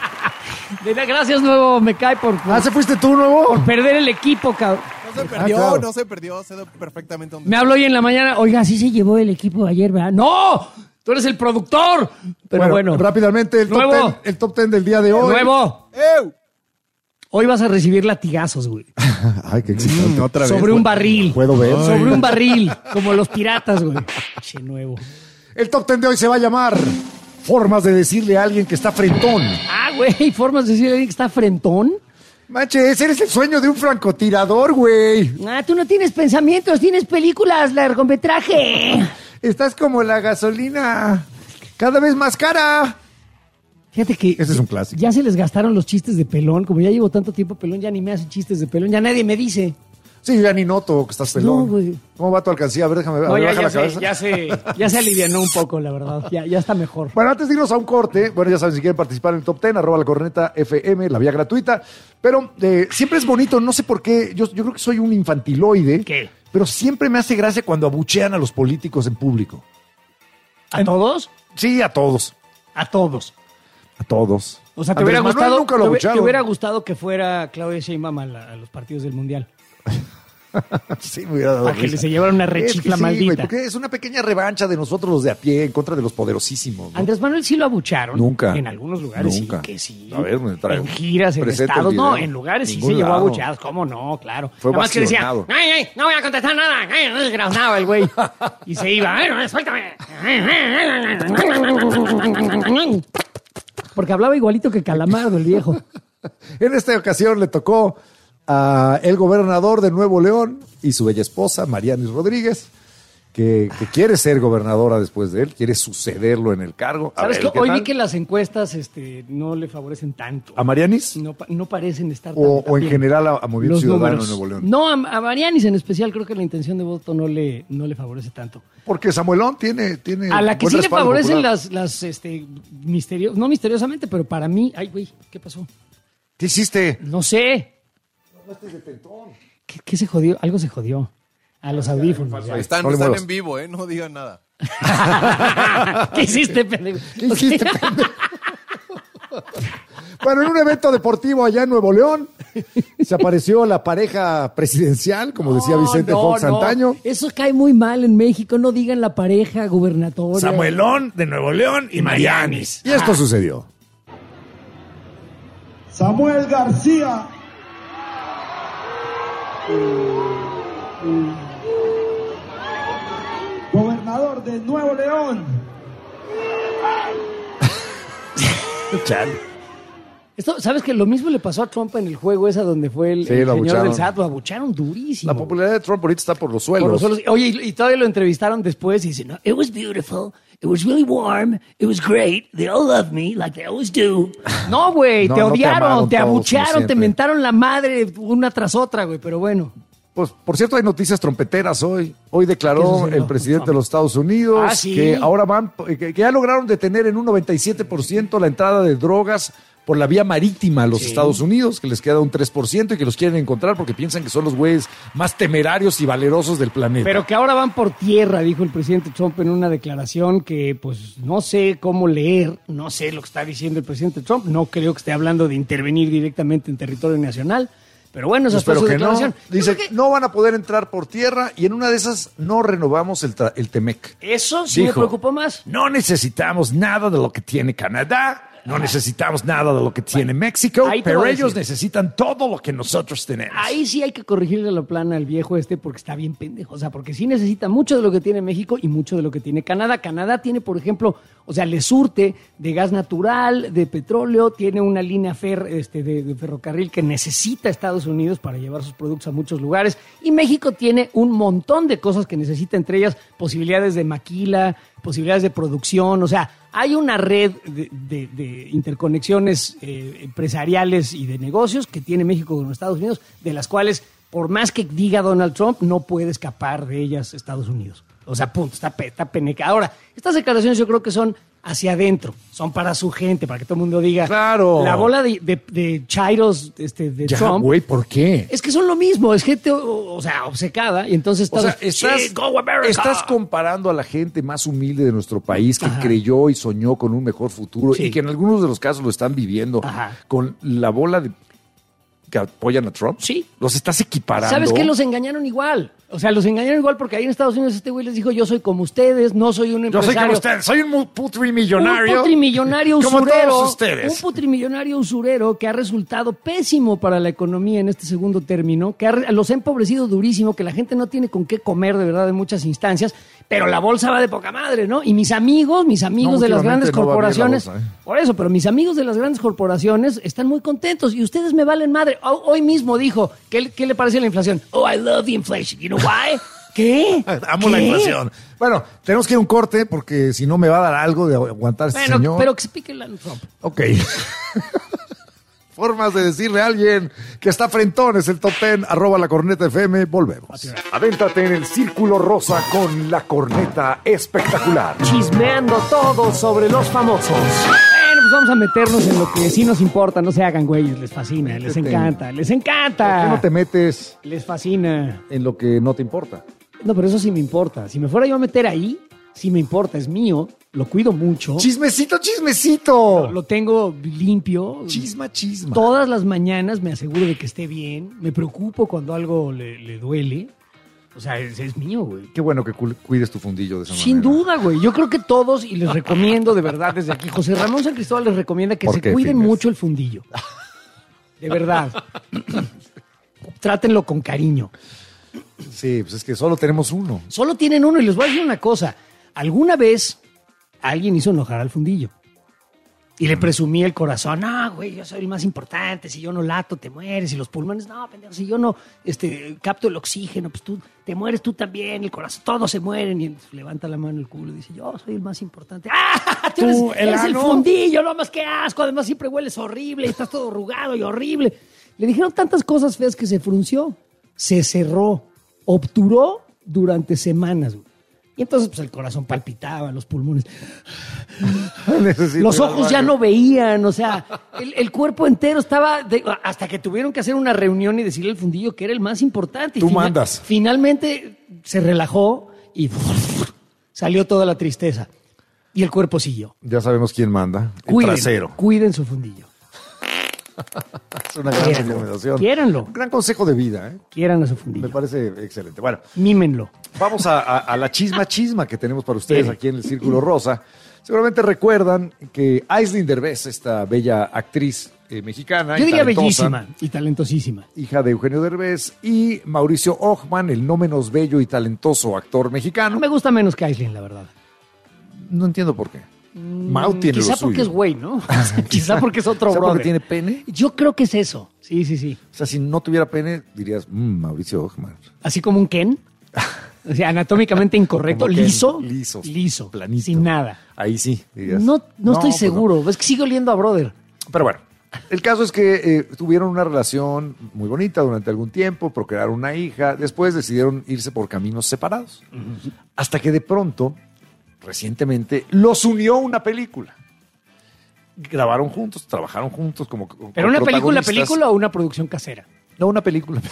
De verdad, gracias, nuevo, me cae por, por, ¿Ah, se fuiste tú, nuevo? por perder el equipo, cabrón. No se perdió, claro. no se perdió, sé perfectamente dónde Me habló hoy en la mañana, oiga, sí se llevó el equipo ayer, ¿verdad? ¡No! ¡Tú eres el productor! Pero bueno, rápidamente, el top, Nuevo. ten, el top ten del día de hoy. nuevo, ¡Ew! hoy vas a recibir latigazos, güey. Ay, qué excitante. Otra vez. Sobre un barril. ¿Puedo ver? Sobre un barril, como los piratas, güey. Che, nuevo. El top ten de hoy se va a llamar Formas de decirle a alguien que está frentón. Ah, güey, formas de decir a alguien que está frentón. Manches, eres el sueño de un francotirador, güey. Ah, tú no tienes pensamientos, tienes películas, largometraje. Estás como la gasolina, cada vez más cara. Fíjate que Ese es un clásico. Ya se les gastaron los chistes de pelón. Como ya llevo tanto tiempo pelón, ya ni me hacen chistes de pelón. Ya nadie me dice. Sí, yo ya ni noto que estás pelón. No, güey. ¿Cómo va tu alcancía? A ver, déjame ver. No, A ver, ya, baja ya, la se, cabeza. ya, se, ya se alivianó un poco, la verdad. Ya, ya está mejor. Bueno, antes de irnos a un corte, bueno, ya saben, si quieren participar en el Top diez, arroba la corneta F M, la vía gratuita. Pero eh, siempre es bonito, no sé por qué, yo, yo creo que soy un infantiloide. ¿Qué? Pero siempre me hace gracia cuando abuchean a los políticos en público. ¿A todos? Sí, a todos. A todos. A todos. O sea, te Andrés hubiera, Manuel gustado, nunca lo te, hubiera- abuchearon. te hubiera gustado que fuera Claudia Sheinbaum a, la- a los partidos del Mundial. Sí, me hubiera dado Para que risa. le se llevara una Es que rechifla sí, maldita. güey, porque es una pequeña revancha de nosotros los de a pie en contra de los poderosísimos, ¿no? Andrés Manuel sí lo abucharon. Nunca. En algunos lugares Nunca. sí que sí. A ver, me trae- en giras, en presenta el estados. No, video. en lugares sí Ningún se llevó lado. abuchados. ¿Cómo no? Claro. Fue Nada más que decía, ovacionado. ay, ay, no voy a contestar nada. Ay, no desgraciado el güey. Y se iba, ay, suéltame. Porque hablaba igualito que Calamardo, el viejo. En esta ocasión le tocó a el gobernador de Nuevo León y su bella esposa, Marianis Rodríguez, que, que quiere ser gobernadora después de él, quiere sucederlo en el cargo. A ¿Sabes ver, qué? ¿qué Hoy tal? vi que las encuestas este, no le favorecen tanto. ¿A Marianis? No, pa- no parecen estar tan, O, tan o en bien. general a, a Movimiento Los Ciudadano números. de Nuevo León. No, a, a Marianis en especial creo que la intención de voto no le, no le favorece tanto. Porque Samuelón tiene, tiene A la que buen sí le respaldo favorecen popular. las, las este, misterios, no misteriosamente, pero para mí, ay, güey, ¿qué pasó? ¿Qué hiciste? No sé. ¿Qué, qué se jodió? Algo se jodió. A los audífonos. ya. Están, No le están muevas. en vivo, ¿eh? No digan nada. ¿Qué hiciste, pendejo? ¿Qué hiciste, pendejo? Bueno, en un evento deportivo allá en Nuevo León, se apareció la pareja presidencial, como decía No, Vicente no, Fox no. antaño. Eso cae muy mal en México. No digan la pareja gubernatoria. Samuelón de Nuevo León y Marianis. Y esto sucedió. Samuel García. Gobernador de Nuevo León. Chale. Esto, ¿sabes que lo mismo le pasó a Trump en el juego esa donde fue el, Sí, el lo señor abucharon. del S A T? Lo abucharon durísimo. La popularidad de Trump ahorita está por los suelos. Por los suelos. Oye, y, y todavía lo entrevistaron después y dice, no, it was beautiful, it was really warm, it was great, they all loved me, like they always do. No, güey, No, te no te odiaron, amaron te, todos, como abuchearon, te siempre. mentaron la madre una tras otra, güey, pero bueno. Pues, por cierto, hay noticias trompeteras hoy. Hoy ¿Qué declaró sucedió? el presidente de los Estados Unidos Ah, ¿sí? que ahora van, que, que ya lograron detener en un noventa y siete por ciento la entrada de drogas por la vía marítima a los Sí. Estados Unidos, que les queda un tres por ciento y que los quieren encontrar porque piensan que son los güeyes más temerarios y valerosos del planeta. Pero que ahora van por tierra, dijo el presidente Trump en una declaración que, pues, no sé cómo leer, no sé lo que está diciendo el presidente Trump, no creo que esté hablando de intervenir directamente en territorio nacional, pero bueno, esa fue Espero su que no. declaración. Yo Dice creo que no van a poder entrar por tierra y en una de esas no renovamos el, tra- el Temec. Eso sí me Dijo, preocupó más. No necesitamos nada de lo que tiene Canadá, no necesitamos nada de lo que tiene México, ahí te pero voy a ellos decir. necesitan todo lo que nosotros tenemos. Ahí sí hay que corregirle la plana al viejo este porque está bien pendejo. O sea, porque sí necesita mucho de lo que tiene México y mucho de lo que tiene Canadá. Canadá tiene, por ejemplo, o sea, le surte de gas natural, de petróleo, tiene una línea fer, este, de, de ferrocarril que necesita Estados Unidos para llevar sus productos a muchos lugares. Y México tiene un montón de cosas que necesita, entre ellas posibilidades de maquila, posibilidades de producción. O sea, hay una red de, de- de interconexiones eh, empresariales y de negocios que tiene México con los Estados Unidos, de las cuales, por más que diga Donald Trump, no puede escapar de ellas Estados Unidos. O sea, punto, está, pe- está peneca. Ahora, estas declaraciones yo creo que son hacia adentro, son para su gente, para que todo el mundo diga, Claro. la bola de, de, de chairos este, de Ya, Trump, güey, ¿por qué? es que son lo mismo, es gente, o, o sea, obcecada, y entonces O sea, estás, estás, "Shit, go America". estás comparando a la gente más humilde de nuestro país que creyó y soñó con un mejor futuro Sí. y que en algunos de los casos lo están viviendo Ajá. con la bola de que apoyan a Trump. Sí. Los estás equiparando. ¿Sabes qué? Los engañaron igual. O sea, los engañaron igual porque ahí en Estados Unidos este güey les dijo, yo soy como ustedes, no soy un Yo empresario. soy como ustedes, soy un putrimillonario. Un putrimillonario Como usurero. todos ustedes. Un putrimillonario usurero que ha resultado pésimo para la economía en este segundo término, que ha re- los ha empobrecido durísimo, que la gente no tiene con qué comer de verdad en muchas instancias, pero la bolsa va de poca madre, ¿no? Y mis amigos, mis amigos No, de las últimamente grandes no va bien la corporaciones, bolsa, ¿eh? por eso, pero mis amigos de las grandes corporaciones están muy contentos y ustedes me valen madre. Ho- Hoy mismo dijo, ¿qué, qué le parece la inflación? Oh, I love the inflation. You know why? ¿Qué? Amo ¿Qué? la inflación. Bueno, tenemos que ir a un corte porque si no me va a dar algo de aguantar este Bueno, señor. pero que se pique la Trump. Ok. Formas de decirle a alguien que está frentón es el top ten, arroba la corneta F M. Volvemos. Avéntate en el Círculo Rosa con la corneta espectacular. Chismeando todo sobre los famosos. Bueno, pues vamos a meternos en lo que sí nos importa. No se hagan güeyes, les fascina, les encanta, les encanta. ¿Por qué no te metes Les fascina. en lo que no te importa? No, pero eso sí me importa. Si me fuera yo a meter ahí, sí me importa, es mío, lo cuido mucho. Chismecito, chismecito. Lo, lo tengo limpio. Chisma, chisma. Todas las mañanas me aseguro de que esté bien. Me preocupo cuando algo le, le duele. O sea, es, es mío, güey. Qué bueno que cu- cuides tu fundillo de esa Sin manera. duda, güey. Yo creo que todos, y les recomiendo de verdad desde aquí, José Ramón San Cristóbal les recomienda que ¿Por se qué, cuiden Fines? mucho el fundillo. De verdad. Trátenlo con cariño. Sí, pues es que solo tenemos uno. Solo tienen uno y les voy a decir una cosa. Alguna vez alguien hizo enojar al fundillo y le presumía el corazón. No, güey, yo soy el más importante. Si yo no lato, te mueres. Y los pulmones, no, pendejo, si yo no este, capto el oxígeno, pues tú te mueres tú también. El corazón, todos se mueren. Y entonces levanta la mano el culo y dice, yo soy el más importante. ¡Ah! Tú eres, Tú, el eres el ano. fundillo, no más que asco. Además siempre hueles horrible y estás todo arrugado y horrible. Le dijeron tantas cosas feas que se frunció. Se cerró. Obturó durante semanas, güey. Y entonces, pues, el corazón palpitaba, los pulmones. Necesito Los ir al ojos ya baño. no veían, o sea, el, el cuerpo entero estaba... de- hasta que tuvieron que hacer una reunión y decirle al fundillo que era el más importante. Y Tú mandas. Finalmente se relajó y salió toda la tristeza. Y el cuerpo siguió. Ya sabemos quién manda. El Cuiden, trasero. cuiden su fundillo. Es una gran Quiéranlo. recomendación. Quiéranlo. Un gran consejo de vida, ¿eh? Quieran a su fundillo. Me parece excelente. Bueno, Mímenlo. vamos a, a- a la chisma chisma que tenemos para ustedes Sí. aquí en el Círculo Rosa. Seguramente recuerdan que Aislinn Derbez, esta bella actriz eh, mexicana, Yo y diría talentosa, bellísima y talentosísima. hija de Eugenio Derbez, y Mauricio Ockman, el no menos bello y talentoso actor mexicano. Me gusta menos que Aislinn, la verdad. No entiendo por qué. Mau tiene Quizá lo suyo. porque es güey, ¿no? O sea, quizá porque es otro ¿Quizá porque brother. tiene pene? Yo creo que es eso. Sí, sí, sí. O sea, si no tuviera pene, dirías, mmm, Mauricio Ockman. Así como un Ken. O sea, anatómicamente incorrecto, Como Ken, liso. liso, Liso. planito. Sin nada. Ahí sí, dirías. No, no estoy pues seguro. Es que sigue oliendo a brother. Pero bueno, el caso es que eh, tuvieron una relación muy bonita durante algún tiempo, procrearon una hija, después decidieron irse por caminos separados. Hasta que de pronto, recientemente, los unió una película. Grabaron juntos, trabajaron juntos como como ¿Pero una película, protagonistas. película o una producción casera? No, una película.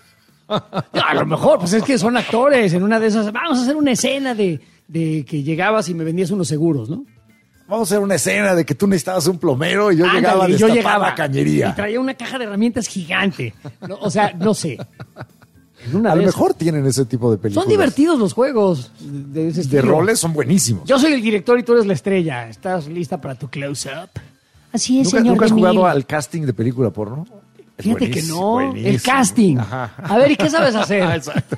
A lo mejor, pues es que son actores. En una de esas, vamos a hacer una escena de, de que llegabas y me vendías unos seguros, ¿no? Vamos a hacer una escena de que tú necesitabas un plomero y yo Ándale, llegaba a y yo destapar llegaba la cañería. y traía una caja de herramientas gigante. No, o sea, no sé. En una A lo de esas. mejor tienen ese tipo de películas. Son divertidos los juegos de ese De estilo. roles son buenísimos. Yo soy el director y tú eres la estrella. ¿Estás lista para tu close-up? Así es, ¿Nunca, señor ¿nunca has de jugado Mil. al casting de película porno? Es Fíjate que buenísimo, no. El buenísimo. casting. Ajá. A ver, ¿y qué sabes hacer? Exacto.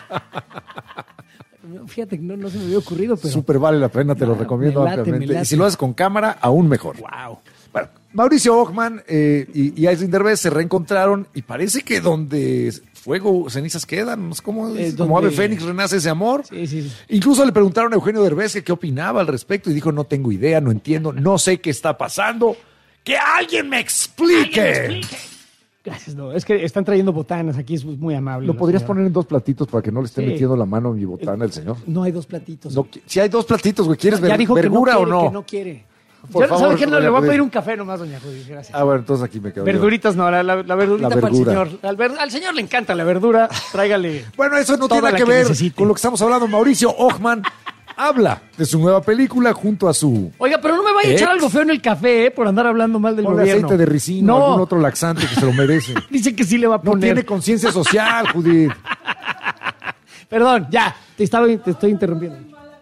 Fíjate que no, no se me había ocurrido, pero... Súper vale la pena, te lo Ah, recomiendo me late, ampliamente. me late. Y si lo haces con cámara, aún mejor. Wow. Bueno, Mauricio Ockman eh, y, y Aislinn Derbez se reencontraron y parece que donde fuego, cenizas quedan, no sé cómo es, Eh, como donde- ave fénix renace ese amor. Sí, sí, sí. Incluso le preguntaron a Eugenio Derbez que qué opinaba al respecto y dijo, no tengo idea, no entiendo, no sé qué está pasando. ¡Que alguien me explique! Gracias, no. Es que están trayendo botanas aquí, es muy amable. ¿Lo la podrías señora. poner en dos platitos para que no le esté Sí. metiendo la mano a mi botana el señor? No hay dos platitos. No, si hay dos platitos, güey, ¿quieres ya ver, dijo que no verdura quiere, o no? que no quiere. Por Yo, favor, ¿sabe qué? No, doña le voy a Judith. pedir un café nomás, doña Judith, gracias. Ah, bueno, entonces aquí me quedo yo. Verduritas no, la, la, la verdurita La para el verdura. señor. Al, ver- al señor le encanta la verdura, tráigale. Bueno, eso no toda tiene nada la que que ver necesite. con lo que estamos hablando. Mauricio Ockman habla de su nueva película junto a su... Oiga, pero no me vaya a echar Ex. algo feo en el café, ¿eh? Por andar hablando mal del Ponle gobierno. aceite de ricino o No, algún otro laxante que se lo merece. dice que sí le va a No poner. tiene conciencia social, Judith. Perdón, ya, te, estaba, te estoy interrumpiendo.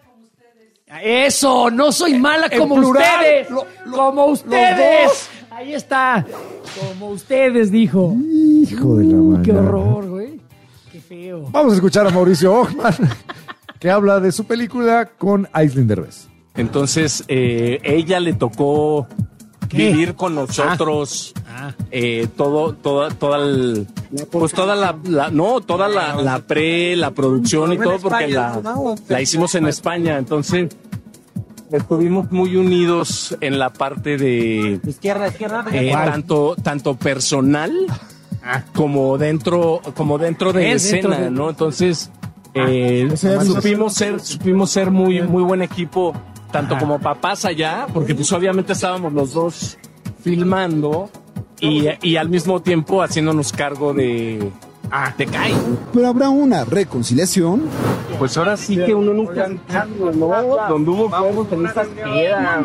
Eso, no soy mala En como plural, ustedes. lo- como ustedes. dos. Ahí está. Como ustedes, dijo. Hijo de la madre. Qué horror, güey. Qué feo. Vamos a escuchar a Mauricio Ockman, que habla de su película con Aislinn Derbez. Entonces, eh, ella le tocó vivir con nosotros Ah. eh, todo, toda, toda el, pues toda la, la no, toda la, la pre, la producción y todo, porque la, la hicimos en España, entonces estuvimos muy unidos en la parte de Izquierda, izquierda. eh, tanto, tanto personal como dentro, como dentro de la Es dentro escena, de- ¿no? Entonces eh, supimos ser, supimos ser muy, muy buen equipo, tanto como papás allá, porque pues obviamente estábamos los dos filmando y, y al mismo tiempo haciéndonos cargo de, de Kai. Pero habrá una reconciliación. Pues ahora sí que uno nunca sabe, ¿no? Donde hubo fuego, tenías piedra.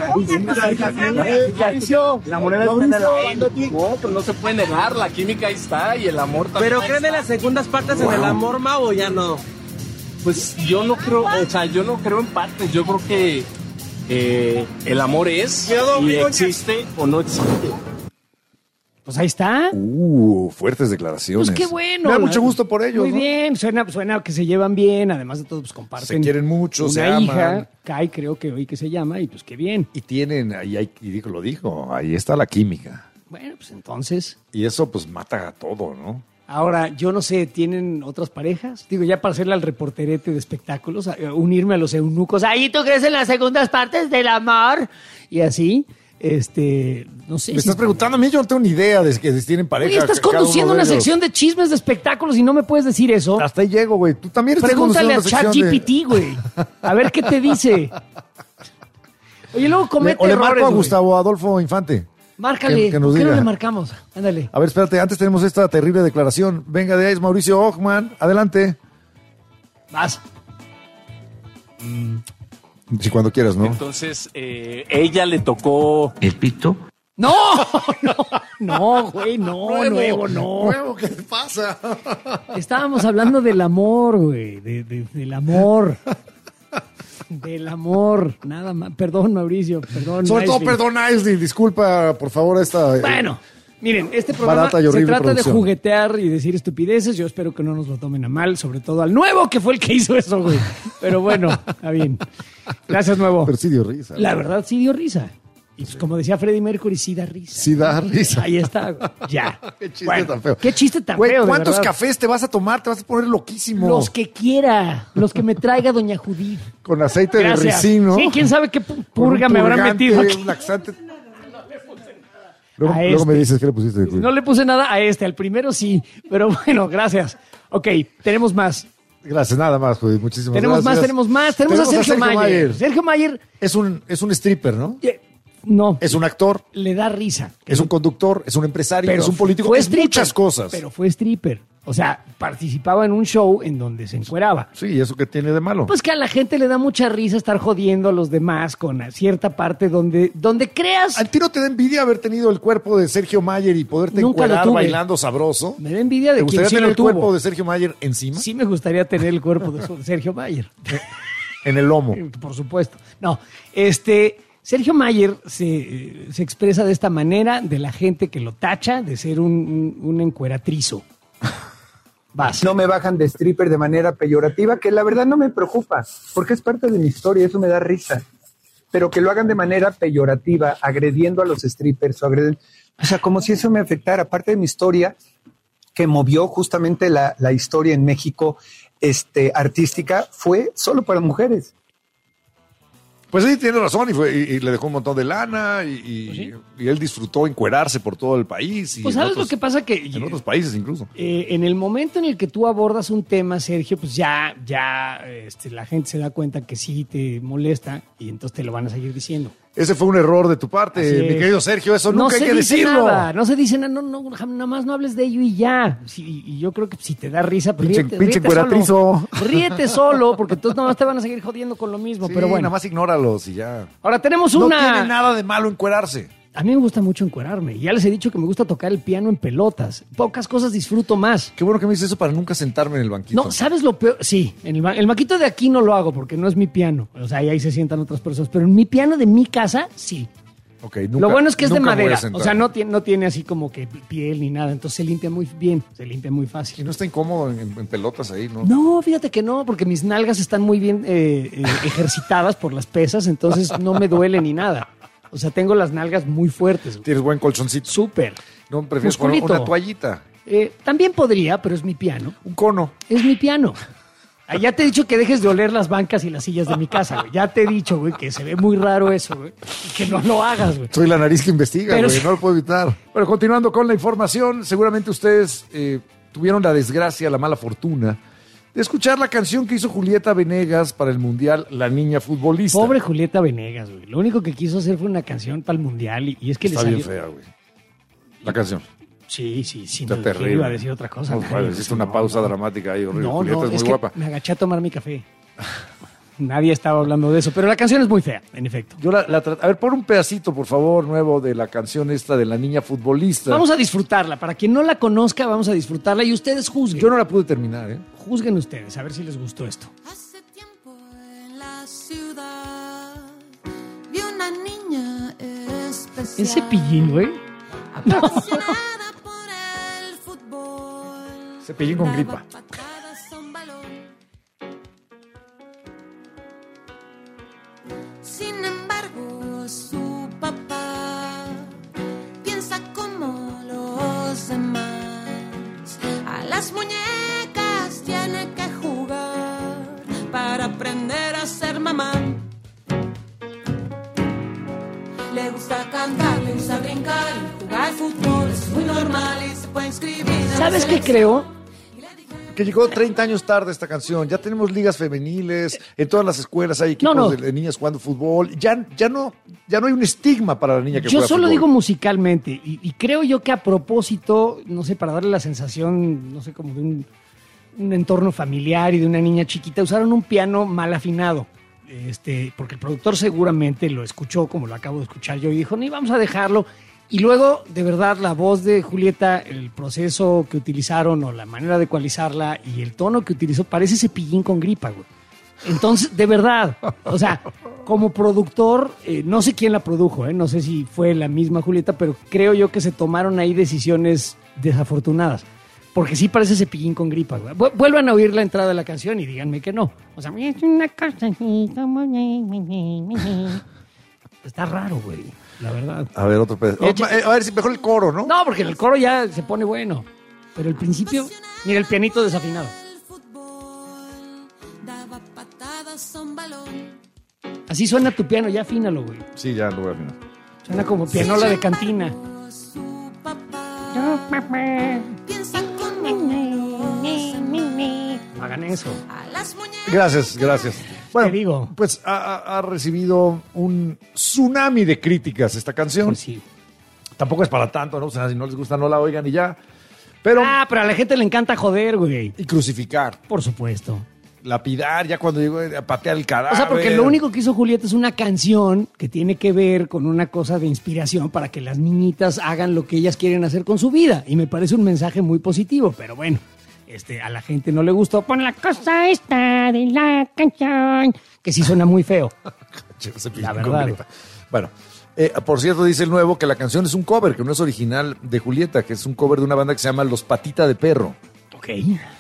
La moneda está en el aire. No, pues no se puede negar, la química ahí está y el amor también. ¿Pero creen en las segundas partes en el amor, Mau, o ya no? Pues yo no creo, o sea, yo no creo en partes, yo creo que eh, el amor es y existe o no existe. Pues ahí está. Uh, fuertes declaraciones. Pues qué bueno. Me da la- mucho gusto por ellos. Muy ¿no? bien, suena, suena que se llevan bien, además de todo, pues comparten. Se quieren mucho, una se aman. hija, Kai creo que hoy que se llama, y pues qué bien. Y tienen, ahí hay- y dijo, lo dijo, ahí está la química. Bueno, pues entonces, Y eso pues mata a todo, ¿no? ahora, yo no sé, ¿tienen otras parejas? Digo, ya para hacerle al reporterete de espectáculos, a- a unirme a los eunucos, ahí tú crees en las segundas partes del amor, y así, este, no sé. Me si- estás preguntando a mí, yo no tengo ni idea de que si tienen pareja. Oye, estás cada uno conduciendo de una ellos. sección de chismes de espectáculos y no me puedes decir eso. Hasta ahí llego, güey. Tú también estás Pregúntale a conduciendo una sección de- ChatGPT, güey. A ver qué te dice. Oye, luego comete O le marco errores, a güey. Gustavo Adolfo Infante. Márcale. que- que nos ¿Por qué no diga. le marcamos? Ándale. A ver, espérate, antes tenemos esta terrible declaración. Venga de ahí, es Mauricio Ochman. Adelante. Vas. Si cuando quieras, ¿no? Entonces, eh, ella le tocó... ¿El pito? No, no, no, güey, no, nuevo, no. Nuevo, ¿qué te pasa? Estábamos hablando del amor, güey, de- de- del amor. Del amor, nada más. Perdón, Mauricio, perdón. Sobre todo, Aisling. perdón, Aisling. Disculpa, por favor, esta. eh, Bueno, miren, este programa barata y se horrible trata producción. de juguetear y decir estupideces. Yo espero que no nos lo tomen a mal, sobre todo al nuevo, que fue el que hizo eso, güey. Pero bueno, está bien. Gracias, nuevo. Pero sí dio risa. La verdad, sí dio risa. Y pues, como decía Freddie Mercury, sí da risa. Sí da risa. Ahí está, güey. Ya. Qué chiste Bueno, tan feo. Qué chiste tan Güey, feo, de ¿cuántos verdad. cafés te vas a tomar? Te vas a poner loquísimo. Los que quiera. Los que me traiga doña Judith. Con aceite Gracias. de ricino. Sí, quién sabe qué pu- Con purga un me habrán purgante, metido aquí. Un laxante. Luego, A luego este. me dices qué le pusiste. No le puse nada a este, al primero sí. Pero bueno, gracias. Ok, tenemos más. Gracias, nada más, Judith. Muchísimas Tenemos gracias. más, tenemos más. Tenemos, a Sergio, Mayer. Sergio Mayer Es un, es un stripper, ¿no? eh, no, Es un actor, le da risa. es un conductor, es un empresario, Pero es un político, fue es stripper, muchas cosas. Pero fue stripper. O sea, participaba en un show en donde se encueraba. Sí, ¿y eso qué tiene de malo? Pues que a la gente le da mucha risa estar jodiendo a los demás con cierta parte donde, donde creas. ¿Al tiro te da envidia haber tenido el cuerpo de Sergio Mayer y poderte Nunca lo encuerar tuve. bailando sabroso? Me da envidia de ¿Te quien gustaría sí tener lo el tuvo. cuerpo de Sergio Mayer encima? Sí me gustaría tener el cuerpo de Sergio Mayer. En el lomo. Por supuesto. No, este, Sergio Mayer se, eh, se expresa de esta manera de la gente que lo tacha de ser un, un, un encueratrizo. Vas. No me bajan de stripper de manera peyorativa, que la verdad no me preocupa, porque es parte de mi historia, eso me da risa. Pero que lo hagan de manera peyorativa, agrediendo a los strippers, o agrediendo, o sea, como si eso me afectara. Parte de mi historia, que movió justamente la, la historia en México este, artística, fue solo para mujeres. Pues sí, tiene razón, y, fue, y, y le dejó un montón de lana, y, y, y él disfrutó encuerarse por todo el país. Y Pues en sabes otros- lo que pasa que En otros países incluso. eh, en el momento en el que tú abordas un tema, Sergio, pues ya, ya este, la gente se da cuenta que sí te molesta y entonces te lo van a seguir diciendo. Ese fue un error de tu parte, Así mi es. querido Sergio, eso No nunca hay se que dice decirlo. nada, no se dice nada, no, no, jam- nada más no hables de ello y ya. Sí, y yo creo que si te da risa, pues Pinche- ríete, pinche ríete solo. encueratrizo. Ríete solo, porque entonces nada más te van a seguir jodiendo con lo mismo. Sí, pero bueno, nada más ignóralos y ya. ahora tenemos No una... tiene nada de malo encuerarse. A mí me gusta mucho encuerarme. Ya les he dicho que me gusta tocar el piano en pelotas. Pocas cosas disfruto más. Qué bueno que me dices eso para nunca sentarme en el banquito. No, ¿sabes lo peor? Sí, en el, ba- el maquito de aquí no lo hago porque no es mi piano. O sea, ahí, ahí se sientan otras personas. Pero en mi piano de mi casa, sí. Ok, nunca- Lo bueno es que es de nunca me voy a madera. sentar. O sea, no tiene, no tiene así como que piel ni nada. Entonces se limpia muy bien. Se limpia muy fácil. Y no está incómodo en, en pelotas ahí, ¿no? No, fíjate que no, porque mis nalgas están muy bien eh, eh, ejercitadas por las pesas, entonces no me duele ni nada. O sea, tengo las nalgas muy fuertes. Güey. Tienes buen colchoncito. Súper. No, prefieres poner una toallita. Eh, también podría, pero es mi piano. Un cono. Es mi piano. Ah, ya te he dicho que dejes de oler las bancas y las sillas de mi casa, güey. Ya te he dicho, güey, que se ve muy raro eso, güey. Que no lo hagas, güey. Soy la nariz que investiga, Pero güey. sí. No lo puedo evitar. Bueno, continuando con la información, seguramente ustedes eh, tuvieron la desgracia, la mala fortuna de escuchar la canción que hizo Julieta Venegas para el Mundial La Niña Futbolista. Pobre Julieta Venegas, güey. Lo único que quiso hacer fue una canción para el Mundial y, y es que Está le bien salió... fea, güey. La canción. Sí, sí, sí. Está No, terrible. ¿quién iba a decir otra cosa? No, Nadie, padre, hiciste una no, pausa no. dramática ahí, horrible. No, Julieta no, es muy es que guapa. me agaché a tomar mi café. Nadie estaba hablando de eso, pero la canción es muy fea, en efecto. Yo la, la tra- a ver, pon un pedacito, por favor, nuevo de la canción esta de La Niña Futbolista. Vamos a disfrutarla. Para quien no la conozca, vamos a disfrutarla y ustedes juzguen. Yo no la pude terminar, ¿eh? Juzguen ustedes, a ver si les gustó esto. Hace tiempo en la ciudad vi una niña especial. ¿Es Cepillín, güey? Apasionada por el fútbol. Cepillín con gripa. Daba patadas a un balón. Sin embargo, su papá piensa como los demás. A las muñecas tiene que jugar para aprender a ser mamá. Le gusta cantar, le gusta brincar, jugar fútbol, es muy normal y se puede inscribir. ¿Sabes qué creo? Que llegó treinta años tarde esta canción. Ya tenemos ligas femeniles, en todas las escuelas hay equipos No, no. De, de niñas jugando fútbol. Ya, ya, no, ya no hay un estigma para la niña que Yo juega solo fútbol. digo musicalmente y, y creo yo que a propósito, no sé, para darle la sensación, no sé, como de un, un entorno familiar y de una niña chiquita, usaron un piano mal afinado. Este, porque el productor seguramente lo escuchó como lo acabo de escuchar yo y dijo, ni vamos a dejarlo. Y luego, de verdad, la voz de Julieta, el proceso que utilizaron o la manera de ecualizarla y el tono que utilizó, parece Cepillín con gripa, güey. Entonces, de verdad, o sea, como productor, eh, no sé quién la produjo, eh, no sé si fue la misma Julieta, pero creo yo que se tomaron ahí decisiones desafortunadas. Porque sí parece Cepillín con gripa, güey. Vu- Vuelvan a oír la entrada de la canción y díganme que no. O sea, es una cosa así como... Está raro, güey, la verdad. A ver, otro pedazo. Eche- Oh, eh, a ver si mejor el coro, ¿no? No, porque el coro ya se pone bueno. Pero el principio, mira el pianito desafinado. Daba patadas a un balón. Así suena tu piano, ya afínalo, güey. Sí, ya lo voy a afinar. Suena como pianola de cantina. Su papá piensa como los demás. Hagan eso. A las muñecas. Gracias, gracias. Bueno, Te digo. pues ha, ha- ha recibido un tsunami de críticas esta canción. Pues sí. Tampoco es para tanto, ¿no? O sea, si no les gusta, no la oigan y ya. Pero... Ah, pero a la gente le encanta joder, güey. Y crucificar. Por supuesto. Lapidar, ya cuando llegó a patear el cadáver. O sea, porque lo único que hizo Julieta es una canción que tiene que ver con una cosa de inspiración para que las niñitas hagan lo que ellas quieren hacer con su vida. Y me parece un mensaje muy positivo, pero bueno, este, a la gente no le gustó. Pon la cosa esta de la canción, que sí suena muy feo. La verdad. Bueno, eh, por cierto, dice el nuevo que la canción es un cover, que no es original de Julieta, que es un cover de una banda que se llama Los Patita de Perro. Ok.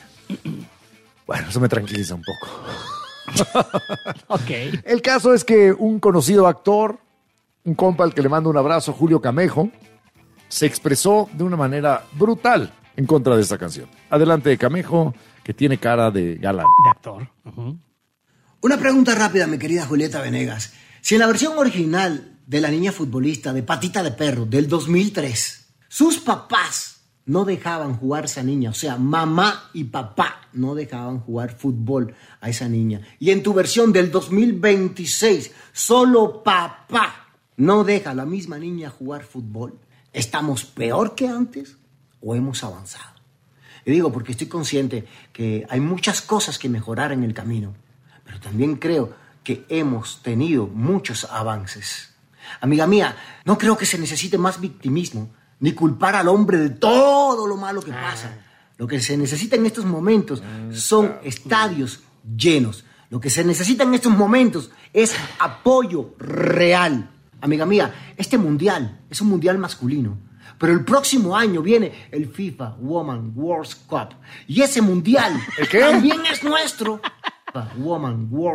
Bueno, eso me tranquiliza un poco. Ok. El caso es que un conocido actor, un compa al que le mando un abrazo, Julio Camejo, se expresó de una manera brutal en contra de esta canción. Adelante, Camejo, que tiene cara de galán. De actor. Uh-huh. Una pregunta rápida, mi querida Julieta Venegas. Si en la versión original de La Niña Futbolista de Patita de Perro del dos mil tres, sus papás no dejaban jugar a esa niña, o sea, mamá y papá no dejaban jugar fútbol a esa niña. Y en tu versión del dos mil veintiséis, solo papá no deja a la misma niña jugar fútbol. ¿Estamos peor que antes o hemos avanzado? Y digo porque estoy consciente que hay muchas cosas que mejorar en el camino, pero también creo que hemos tenido muchos avances. Amiga mía, no creo que se necesite más victimismo ni culpar al hombre de todo lo malo que pasa. Lo que se necesita en estos momentos son estadios llenos. Lo que se necesita en estos momentos es apoyo real. Amiga mía, este mundial es un mundial masculino, pero el próximo año viene el FIFA Women World Cup. Y ese mundial también es nuestro. FIFA Women World Cup.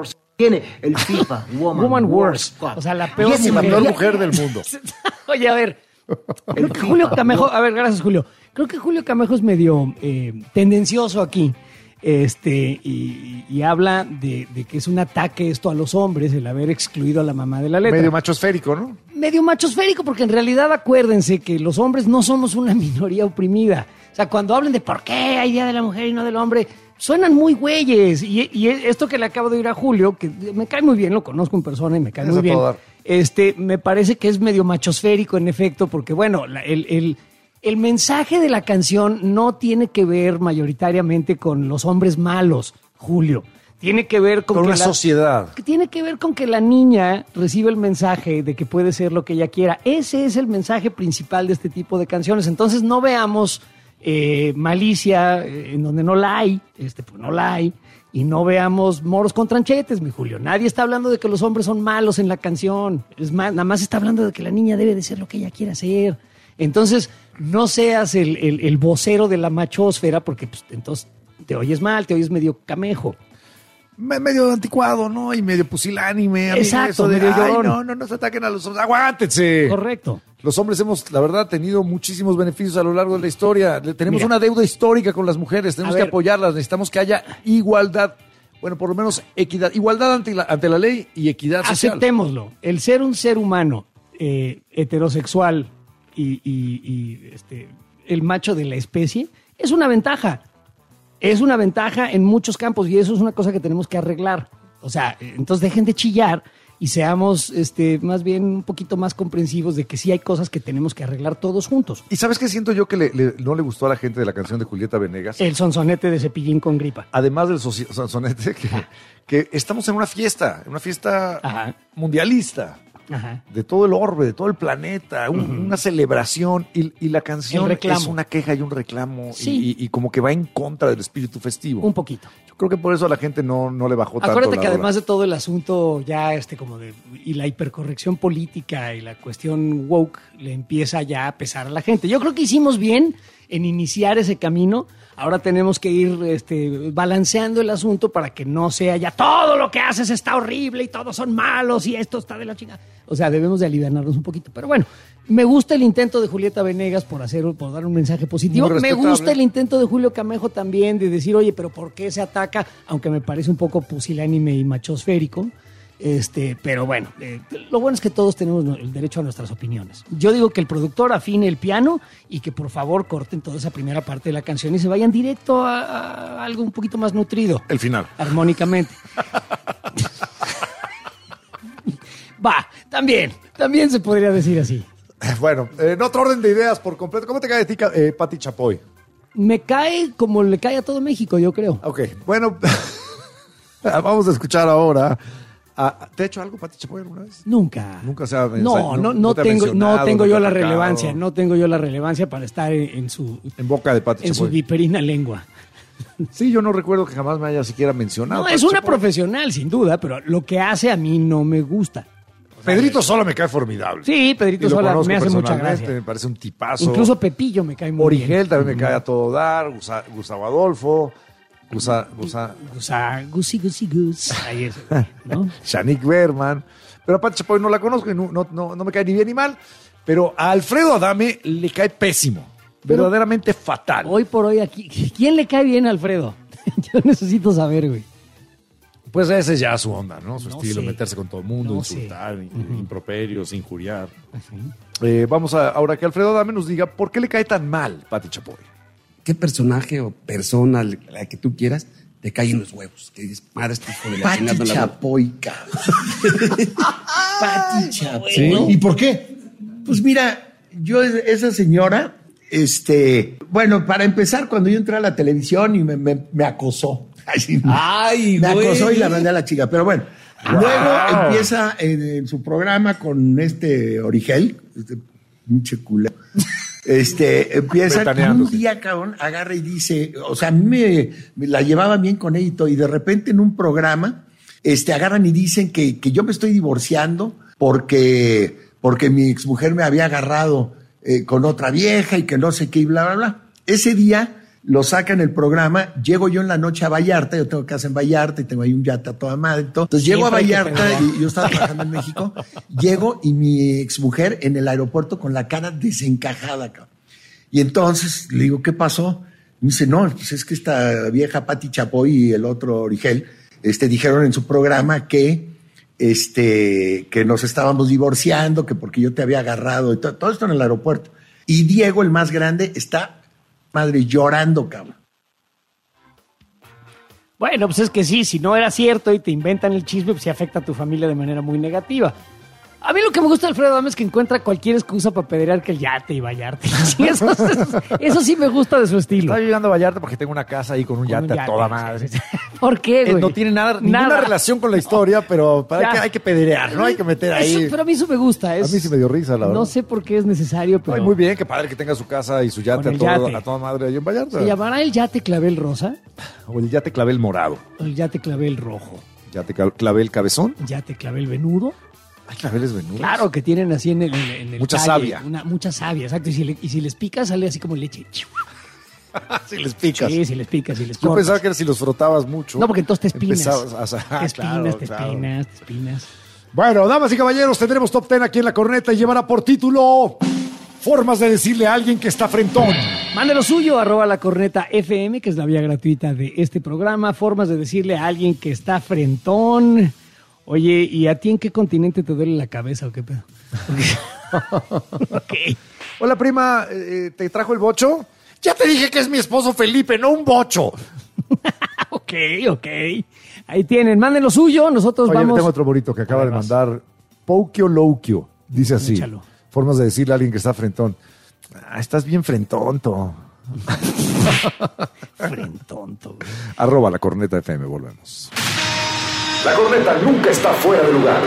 Tiene el FIFA Woman, Woman Wars. Cup. O sea, la peor, Y ese mujer. La peor mujer del mundo. Oye, a ver. Creo que Julio Camejo, a ver, gracias Julio. Creo que Julio Camejo es medio eh, tendencioso aquí. Este, y, y habla de, de que es un ataque esto a los hombres, el haber excluido a la mamá de la letra. Medio machosférico, ¿no? Medio machosférico, porque en realidad acuérdense que los hombres no somos una minoría oprimida. O sea, cuando hablan de por qué hay Día de la Mujer y no del hombre, suenan muy güeyes. Y, y esto que le acabo de oír a Julio, que me cae muy bien, lo conozco en persona y me cae Es muy a bien. todo dar. Este, me parece que es medio machosférico en efecto, porque bueno, la- el, el, el mensaje de la canción no tiene que ver mayoritariamente con los hombres malos, Julio. Tiene que ver con, Con que una la- sociedad. que tiene que ver con que la niña recibe el mensaje de que puede ser lo que ella quiera. Ese es el mensaje principal de este tipo de canciones. Entonces no veamos eh, malicia eh, en donde no la hay, este, pues no la hay, y no veamos moros con tranchetes, mi Julio. Nadie está hablando de que los hombres son malos en la canción. Es más, nada más está hablando de que la niña debe de ser lo que ella quiera ser. Entonces, no seas el, el, el vocero de la machósfera, porque pues, entonces te oyes mal, te oyes medio camejo. Me- medio anticuado, ¿no? Y medio pusilánime. amigo, Exacto, eso de, medio "Ay, llorón". no, no nos ataquen a los hombres. ¡Aguántense! Correcto. Los hombres hemos, la verdad, tenido muchísimos beneficios a lo largo de la historia. Le- Tenemos Mira. una deuda histórica con las mujeres. Tenemos A que ver. apoyarlas. Necesitamos que haya igualdad. Bueno, por lo menos equidad. Igualdad ante la, ante la ley y equidad social. Aceptémoslo. El ser un ser humano eh, heterosexual y, y- y, este, el macho de la especie es una ventaja. Es una ventaja en muchos campos y eso es una cosa que tenemos que arreglar. O sea, eh, entonces dejen de chillar y seamos este, más bien un poquito más comprensivos de que sí hay cosas que tenemos que arreglar todos juntos. ¿Y sabes qué siento yo que le- le- no le gustó a la gente de la canción de Julieta Venegas? El sonsonete de Cepillín con gripa. Además del soci- sonete, que, que estamos en una fiesta, en una fiesta mundialista. Ajá. De todo el orbe, de todo el planeta, un- una celebración y, y la canción El reclamo. es una queja y un reclamo y- Sí. y, y como que va en contra del espíritu festivo. Un poquito. Yo creo que por eso a la gente no, no le bajó tanto Acuérdate la que rola. además de todo el asunto ya este como de y la hipercorrección política y la cuestión woke le empieza ya a pesar a la gente. Yo creo que hicimos bien en iniciar ese camino. Ahora tenemos que ir este, balanceando el asunto para que no sea ya todo lo que haces está horrible y todos son malos y esto está de la chingada. O sea, debemos de aliviarnos un poquito. Pero bueno, me gusta el intento de Julieta Venegas por hacer, por dar un mensaje positivo. Muy Me respetable. gusta el intento de Julio Camejo también de decir, oye, pero ¿por qué se ataca? Aunque me parece un poco pusilánime y machosférico. Este, pero bueno, eh, lo bueno es que todos tenemos el derecho a nuestras opiniones. Yo digo que el productor afine el piano y que por favor corten toda esa primera parte de la canción y se vayan directo a, a algo un poquito más nutrido. El final. Armónicamente. Va, también, también se podría decir así. Bueno, en otro orden de ideas por completo, ¿cómo te cae de ti, eh, Pati Chapoy? Me cae como le cae a todo México, yo creo. Ok, bueno, vamos a escuchar ahora. a- ¿Te ha hecho algo, Pati Chapoy, alguna vez? Nunca. Nunca se ha No, no, no, te ha tengo, no mencionado, tengo no yo te ha la atacado. relevancia, no tengo yo la relevancia para estar en, en su En boca de Pati en su Chapoy. viperina lengua. Sí, yo no recuerdo que jamás me haya siquiera mencionado. No, Pati es una Chapoy. profesional, sin duda, pero lo que hace a mí no me gusta. Pedrito Sola me cae formidable. Sí, Pedrito Y lo Sola conozco me hace mucha personalmente, gracia. Me parece un tipazo. Incluso Pepillo me cae muy Origel bien. también me cae a todo dar. Gusa- Gustavo Adolfo. Gusa, Gusa, Gusa, Gusi, Gusi, Gus. Ahí es, ¿no? Shanik Berman. Pero a Pati Chapoy no la conozco y no, no, no, no me cae ni bien ni mal. Pero a Alfredo Adame le cae pésimo. Pero- verdaderamente fatal. Hoy por hoy aquí, ¿quién le cae bien a Alfredo? Yo necesito saber, güey. Pues ese es ya su onda, ¿no? Su No estilo, sé. meterse con todo el mundo, No sé. insultar, in- improperios, injuriar. Eh, vamos a, ahora que Alfredo Adame nos diga por qué le cae tan mal Pati Chapoy. ¿Qué personaje o persona, la que tú quieras, te cae en los huevos? Que dices, madre, este hijo de la Pati chingada no la- Chapoy, cabrón. Pati Chapoy. Sí. ¿Y por qué? Pues mira, yo, esa señora, este, bueno, para empezar, cuando yo entré a la televisión y me, me- me acosó. Así, Ay, me güey. acosó y la mandé a la chica. Pero bueno, Wow. luego empieza en, en su programa con este Origel, este pinche culero. Este, empieza un Ventaneándose. día, cabrón, agarra y dice, o sea, a mí me, me la llevaba bien con ella y todo, y de repente en un programa, este, agarran y dicen que, que yo me estoy divorciando porque, porque mi exmujer me había agarrado eh, con otra vieja y que no sé qué y bla, bla, bla. Ese día lo sacan el programa, llego yo en la noche a Vallarta, yo tengo casa en Vallarta y tengo ahí un yate a toda madre y todo. Entonces llego a Vallarta y yo estaba trabajando en México, llego y mi exmujer en el aeropuerto con la cara desencajada, cabrón. Y entonces le digo, ¿qué pasó? Y me dice, no, pues es que esta vieja Pati Chapoy y el otro Origel, este, dijeron en su programa que, este, que nos estábamos divorciando, que porque yo te había agarrado y todo, todo esto en el aeropuerto. Y Diego, el más grande, está... madre, llorando, cabrón. Bueno, pues es que sí, si no era cierto y te inventan el chisme, pues sí afecta a tu familia de manera muy negativa. A mí lo que me gusta de Alfredo Adame es que encuentra cualquier excusa para pederear que el yate y Vallarta. Sí, eso, eso, eso sí me gusta de su estilo. Estaba llegando a Vallarta porque tengo una casa ahí con un, con yate, un yate a toda madre. Sí, sí. ¿Por qué, güey? Eh, no tiene nada, ninguna nada. relación con la historia, pero para que hay que pederear, ¿no? Hay que meter ahí. Eso, pero a mí eso me gusta. Es, a mí sí me dio risa, la verdad. No sé por qué es necesario, pero... Ay, muy bien, qué padre que tenga su casa y su yate, a, todo, yate. a toda madre ahí en Vallarta. ¿Se llamará el yate clavel rosa? O el yate clavel morado. O el yate clavel rojo. ¿Yate clavel cabezón? ¿Yate clavel venudo? Hay claveles venudos. Claro, que tienen así en el, en el mucha talle, savia. Una, mucha savia, exacto. Y si, le, y si les pica, sale así como leche. Si les picas. Sí, si les picas, si les Yo cortas. pensaba que era si los frotabas mucho. No, porque entonces te espinas. A... Ah, te espinas, claro, te claro. espinas, te espinas. Bueno, damas y caballeros, tendremos Top Ten aquí en La Corneta y llevará por título... Formas de decirle a alguien que está frentón. Mande lo suyo, arroba La Corneta F M, que es la vía gratuita de este programa. Formas de decirle a alguien que está frentón... Oye, ¿y a ti en qué continente te duele la cabeza o qué pedo? Okay. Hola, prima, eh, ¿te trajo el bocho? Ya te dije que es mi esposo Felipe, no un bocho. Ok, ok. Ahí tienen, manden lo suyo, nosotros Oye, vamos... tengo otro bonito que acaba de mandar. Poukio Loukio, dice así. Échalo. Formas de decirle a alguien que está frentón. Ah, estás bien frentonto. Frentonto. Arroba La Corneta F M, volvemos. La corneta nunca está fuera de lugar.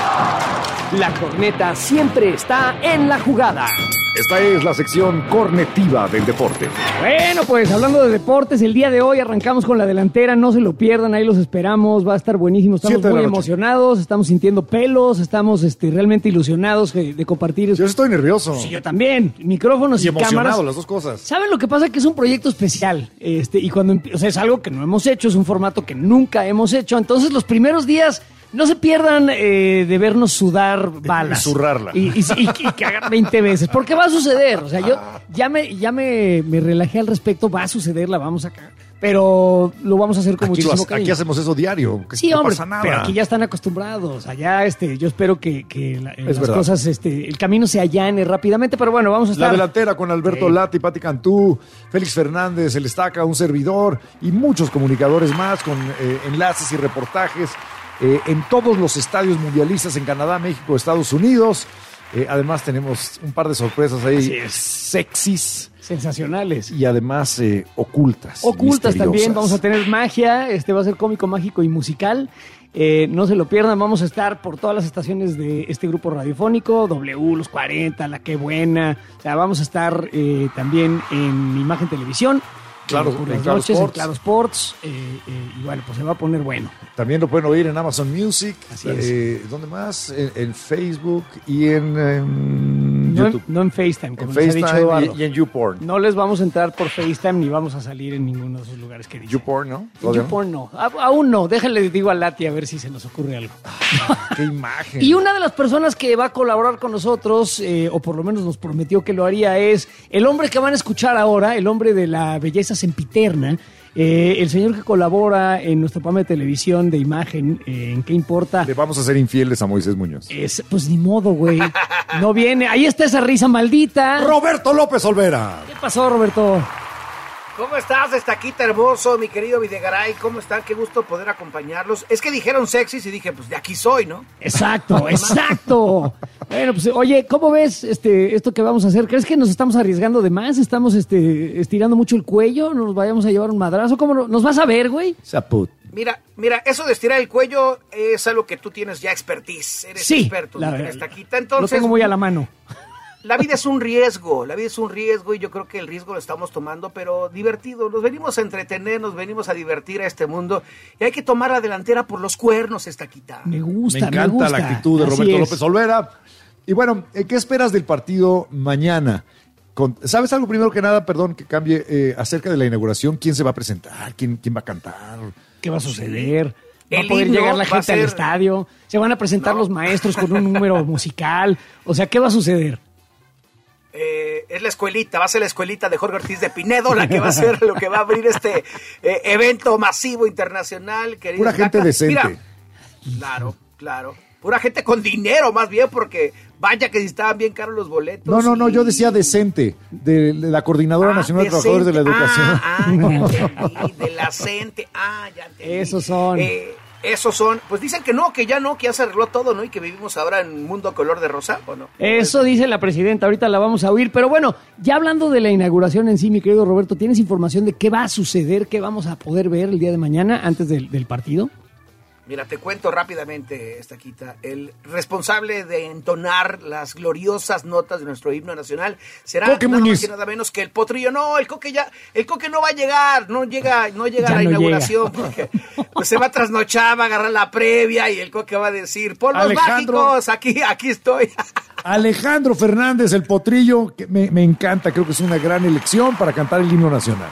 La corneta siempre está en la jugada. Esta es la sección cornetiva del deporte. Bueno, pues hablando de deportes, el día de hoy arrancamos con la delantera, no se lo pierdan, ahí los esperamos, va a estar buenísimo, estamos muy emocionados, estamos sintiendo pelos, estamos este, realmente ilusionados de, de compartir. Yo estoy nervioso. Sí, yo también, micrófonos y, y emocionado, cámaras. Las dos cosas. ¿Saben lo que pasa? Que es un proyecto especial, este, y cuando, o sea, es algo que no hemos hecho, es un formato que nunca hemos hecho, entonces los primeros días... No se pierdan eh, de vernos sudar balas. Y zurrarla. Y, y, y, y cagar veinte veces. Porque va a suceder. O sea, yo ya me, ya me, me relajé al respecto. Va a suceder, la vamos a cagar. Pero lo vamos a hacer con aquí muchísimo lo, cariño. Aquí hacemos eso diario. Sí, no hombre, pasa nada. pero aquí ya están acostumbrados. Allá, este, yo espero que, que la, las verdad. cosas, este, el camino se allane rápidamente. Pero bueno, vamos a estar... La delantera con Alberto sí. Lati, Pati Cantú, Félix Fernández, el Estaca, un servidor y muchos comunicadores más con eh, enlaces y reportajes. Eh, en todos los estadios mundialistas en Canadá, México, Estados Unidos. Eh, además tenemos un par de sorpresas ahí sexys. Sensacionales. Y además eh, ocultas. Ocultas también. Vamos a tener magia. Este va a ser cómico, mágico y musical. Eh, no se lo pierdan. Vamos a estar por todas las estaciones de este grupo radiofónico. W, Los cuarenta, La Qué Buena. O sea, vamos a estar eh, también en Imagen Televisión. Claro, por en las Claro noches, Sports. en Claro Sports. Eh, eh, y bueno, pues se va a poner bueno. También lo pueden oír en Amazon Music. Así es. Eh, ¿Dónde más? En, en Facebook y en um, no, YouTube. En, no en FaceTime, como en les FaceTime ha dicho Eduardo. y, y en YouPorn. No les vamos a entrar por FaceTime ni vamos a salir en ninguno de esos lugares que dicen. YouPorn, ¿no? En YouPorn no. A, aún no. Déjenle, digo a Lati a ver si se nos ocurre algo. ¡Qué imagen! Y una de las personas que va a colaborar con nosotros, eh, o por lo menos nos prometió que lo haría, es el hombre que van a escuchar ahora, el hombre de la belleza sempiterna. Eh, el señor que colabora en nuestro programa de televisión de Imagen, eh, ¿en qué importa? Le vamos a ser infieles a Moisés Muñoz. Es, pues ni modo, güey. No viene. Ahí está esa risa maldita. Roberto López Olvera. ¿Qué pasó, Roberto? ¿Cómo estás, Estaquita hermoso, mi querido Videgaray? ¿Cómo están? Qué gusto poder acompañarlos. Es que dijeron sexys y dije, pues de aquí soy, ¿no? Exacto, exacto. Bueno, pues oye, ¿cómo ves este esto que vamos a hacer? ¿Crees que nos estamos arriesgando de más? ¿Estamos este estirando mucho el cuello? ¿Nos vayamos a llevar un madrazo? ¿Cómo no? ¿Nos vas a ver, güey? Saput. Mira, mira, eso de estirar el cuello es algo que tú tienes ya expertise. Eres sí, experto, la, mi Estaquita. Entonces, lo tengo muy a la mano. La vida es un riesgo, la vida es un riesgo y yo creo que el riesgo lo estamos tomando, pero divertido. Nos venimos a entretener, nos venimos a divertir a este mundo y hay que tomar la delantera por los cuernos, Estaquita. Me gusta, me encanta me gusta. la actitud de Así Roberto es. López Olvera. Y bueno, ¿qué esperas del partido mañana? con- ¿Sabes algo primero que nada, perdón, que cambie eh, acerca de la inauguración? ¿Quién se va a presentar? ¿Quién, quién va a cantar? ¿Qué va a suceder? ¿Va El a poder himno llegar la va a gente al ser- estadio? ¿Se van a presentar los maestros con un número musical? O sea, ¿qué va a suceder? Eh, es la escuelita, va a ser la escuelita de Jorge Ortiz de Pinedo la que va a ser lo que va a abrir este eh, evento masivo internacional. queridos Pura gente Cacas. decente. Mira, claro, claro. Pura gente con dinero, más bien, porque vaya que si estaban bien caros los boletos. No, no, no, y- yo decía decente, de, de la Coordinadora Ah, Nacional de Trabajadores de la decente. Educación. Ah, ah, ya entendí, de la CENTE. Ah, ya entendí. Esos son. Eh, esos son. Pues dicen que no, que ya no, que ya se arregló todo, ¿no? Y que vivimos ahora en un mundo color de rosa, ¿o no? Eso dice la presidenta, ahorita la vamos a oír. Pero bueno, ya hablando de la inauguración en sí, mi querido Roberto, ¿tienes información de qué va a suceder, qué vamos a poder ver el día de mañana antes del, del partido? Mira, te cuento rápidamente, Estaquita. El responsable de entonar las gloriosas notas de nuestro himno nacional será Coque nada Muñiz. más y nada menos que el Potrillo. No, el Coque ya, el Coque no va a llegar, no llega, no llega Ya a la no inauguración, porque pues, se va a trasnochar, va a agarrar la previa y el Coque va a decir, polvos Alejandro. mágicos, aquí, aquí estoy. Alejandro Fernández, el potrillo, que me, me encanta, creo que es una gran elección para cantar el himno nacional.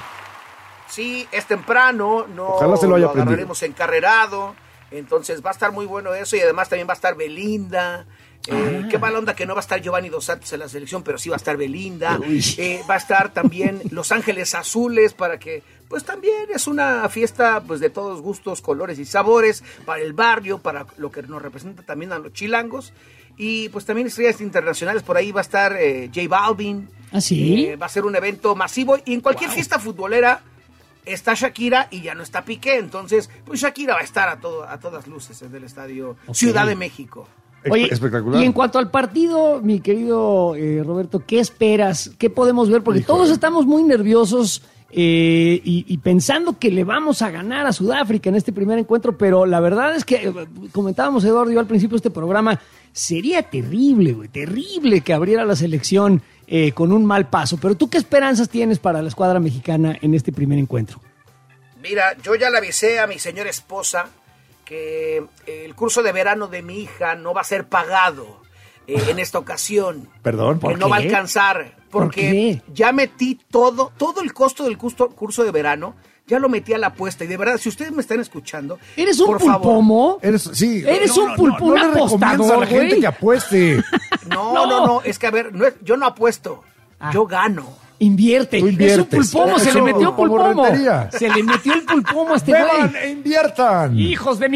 Sí, es temprano, no Ojalá se lo haya aprendido. agarraremos encarrerado, entonces va a estar muy bueno eso y además también va a estar Belinda. Eh, Ah. Qué mala onda que no va a estar Giovanni Dos Santos en la selección, pero sí va a estar Belinda. Uy. Eh, va a estar también Los Ángeles Azules para que, pues también es una fiesta pues de todos gustos, colores y sabores para el barrio, para lo que nos representa también a los chilangos. Y pues también estrellas internacionales, por ahí va a estar eh, J Balvin. ¿Ah, sí? Eh, va a ser un evento masivo y en cualquier fiesta futbolera está Shakira y ya no está Piqué, entonces pues Shakira va a estar a, todo, a todas luces en el estadio Ok. Ciudad de México. Oye, espectacular. y en cuanto al partido, mi querido eh, Roberto, ¿qué esperas? ¿Qué podemos ver? Porque Híjole. todos estamos muy nerviosos eh, y, y pensando que le vamos a ganar a Sudáfrica en este primer encuentro, pero la verdad es que, eh, comentábamos Eduardo y yo al principio de este programa, sería terrible, güey, terrible que abriera la selección eh, con un mal paso. Pero tú, ¿qué esperanzas tienes para la escuadra mexicana en este primer encuentro? Mira, yo ya le avisé a mi señora esposa que el curso de verano de mi hija no va a ser pagado eh, en esta ocasión. Perdón, Que ¿por no va a qué? alcanzar. Porque ya metí todo, todo el costo del curso, curso de verano, ya lo metí a la apuesta. Y de verdad, si ustedes me están escuchando, ¿Eres un por favor, pulpomo? Eres, sí, Eres no, un no, pulpo, no, un no le recomiendas apostador, a la gente güey. que apueste. No, No. no, no, es que a ver, no es- yo no apuesto, yo gano. Invierte. Tú Es un inviertes. pulpomo, se Eso, le metió como pulpomo. rentería. Se le metió el pulpomo a este Beban güey. e inviertan. ¡Hijos de mi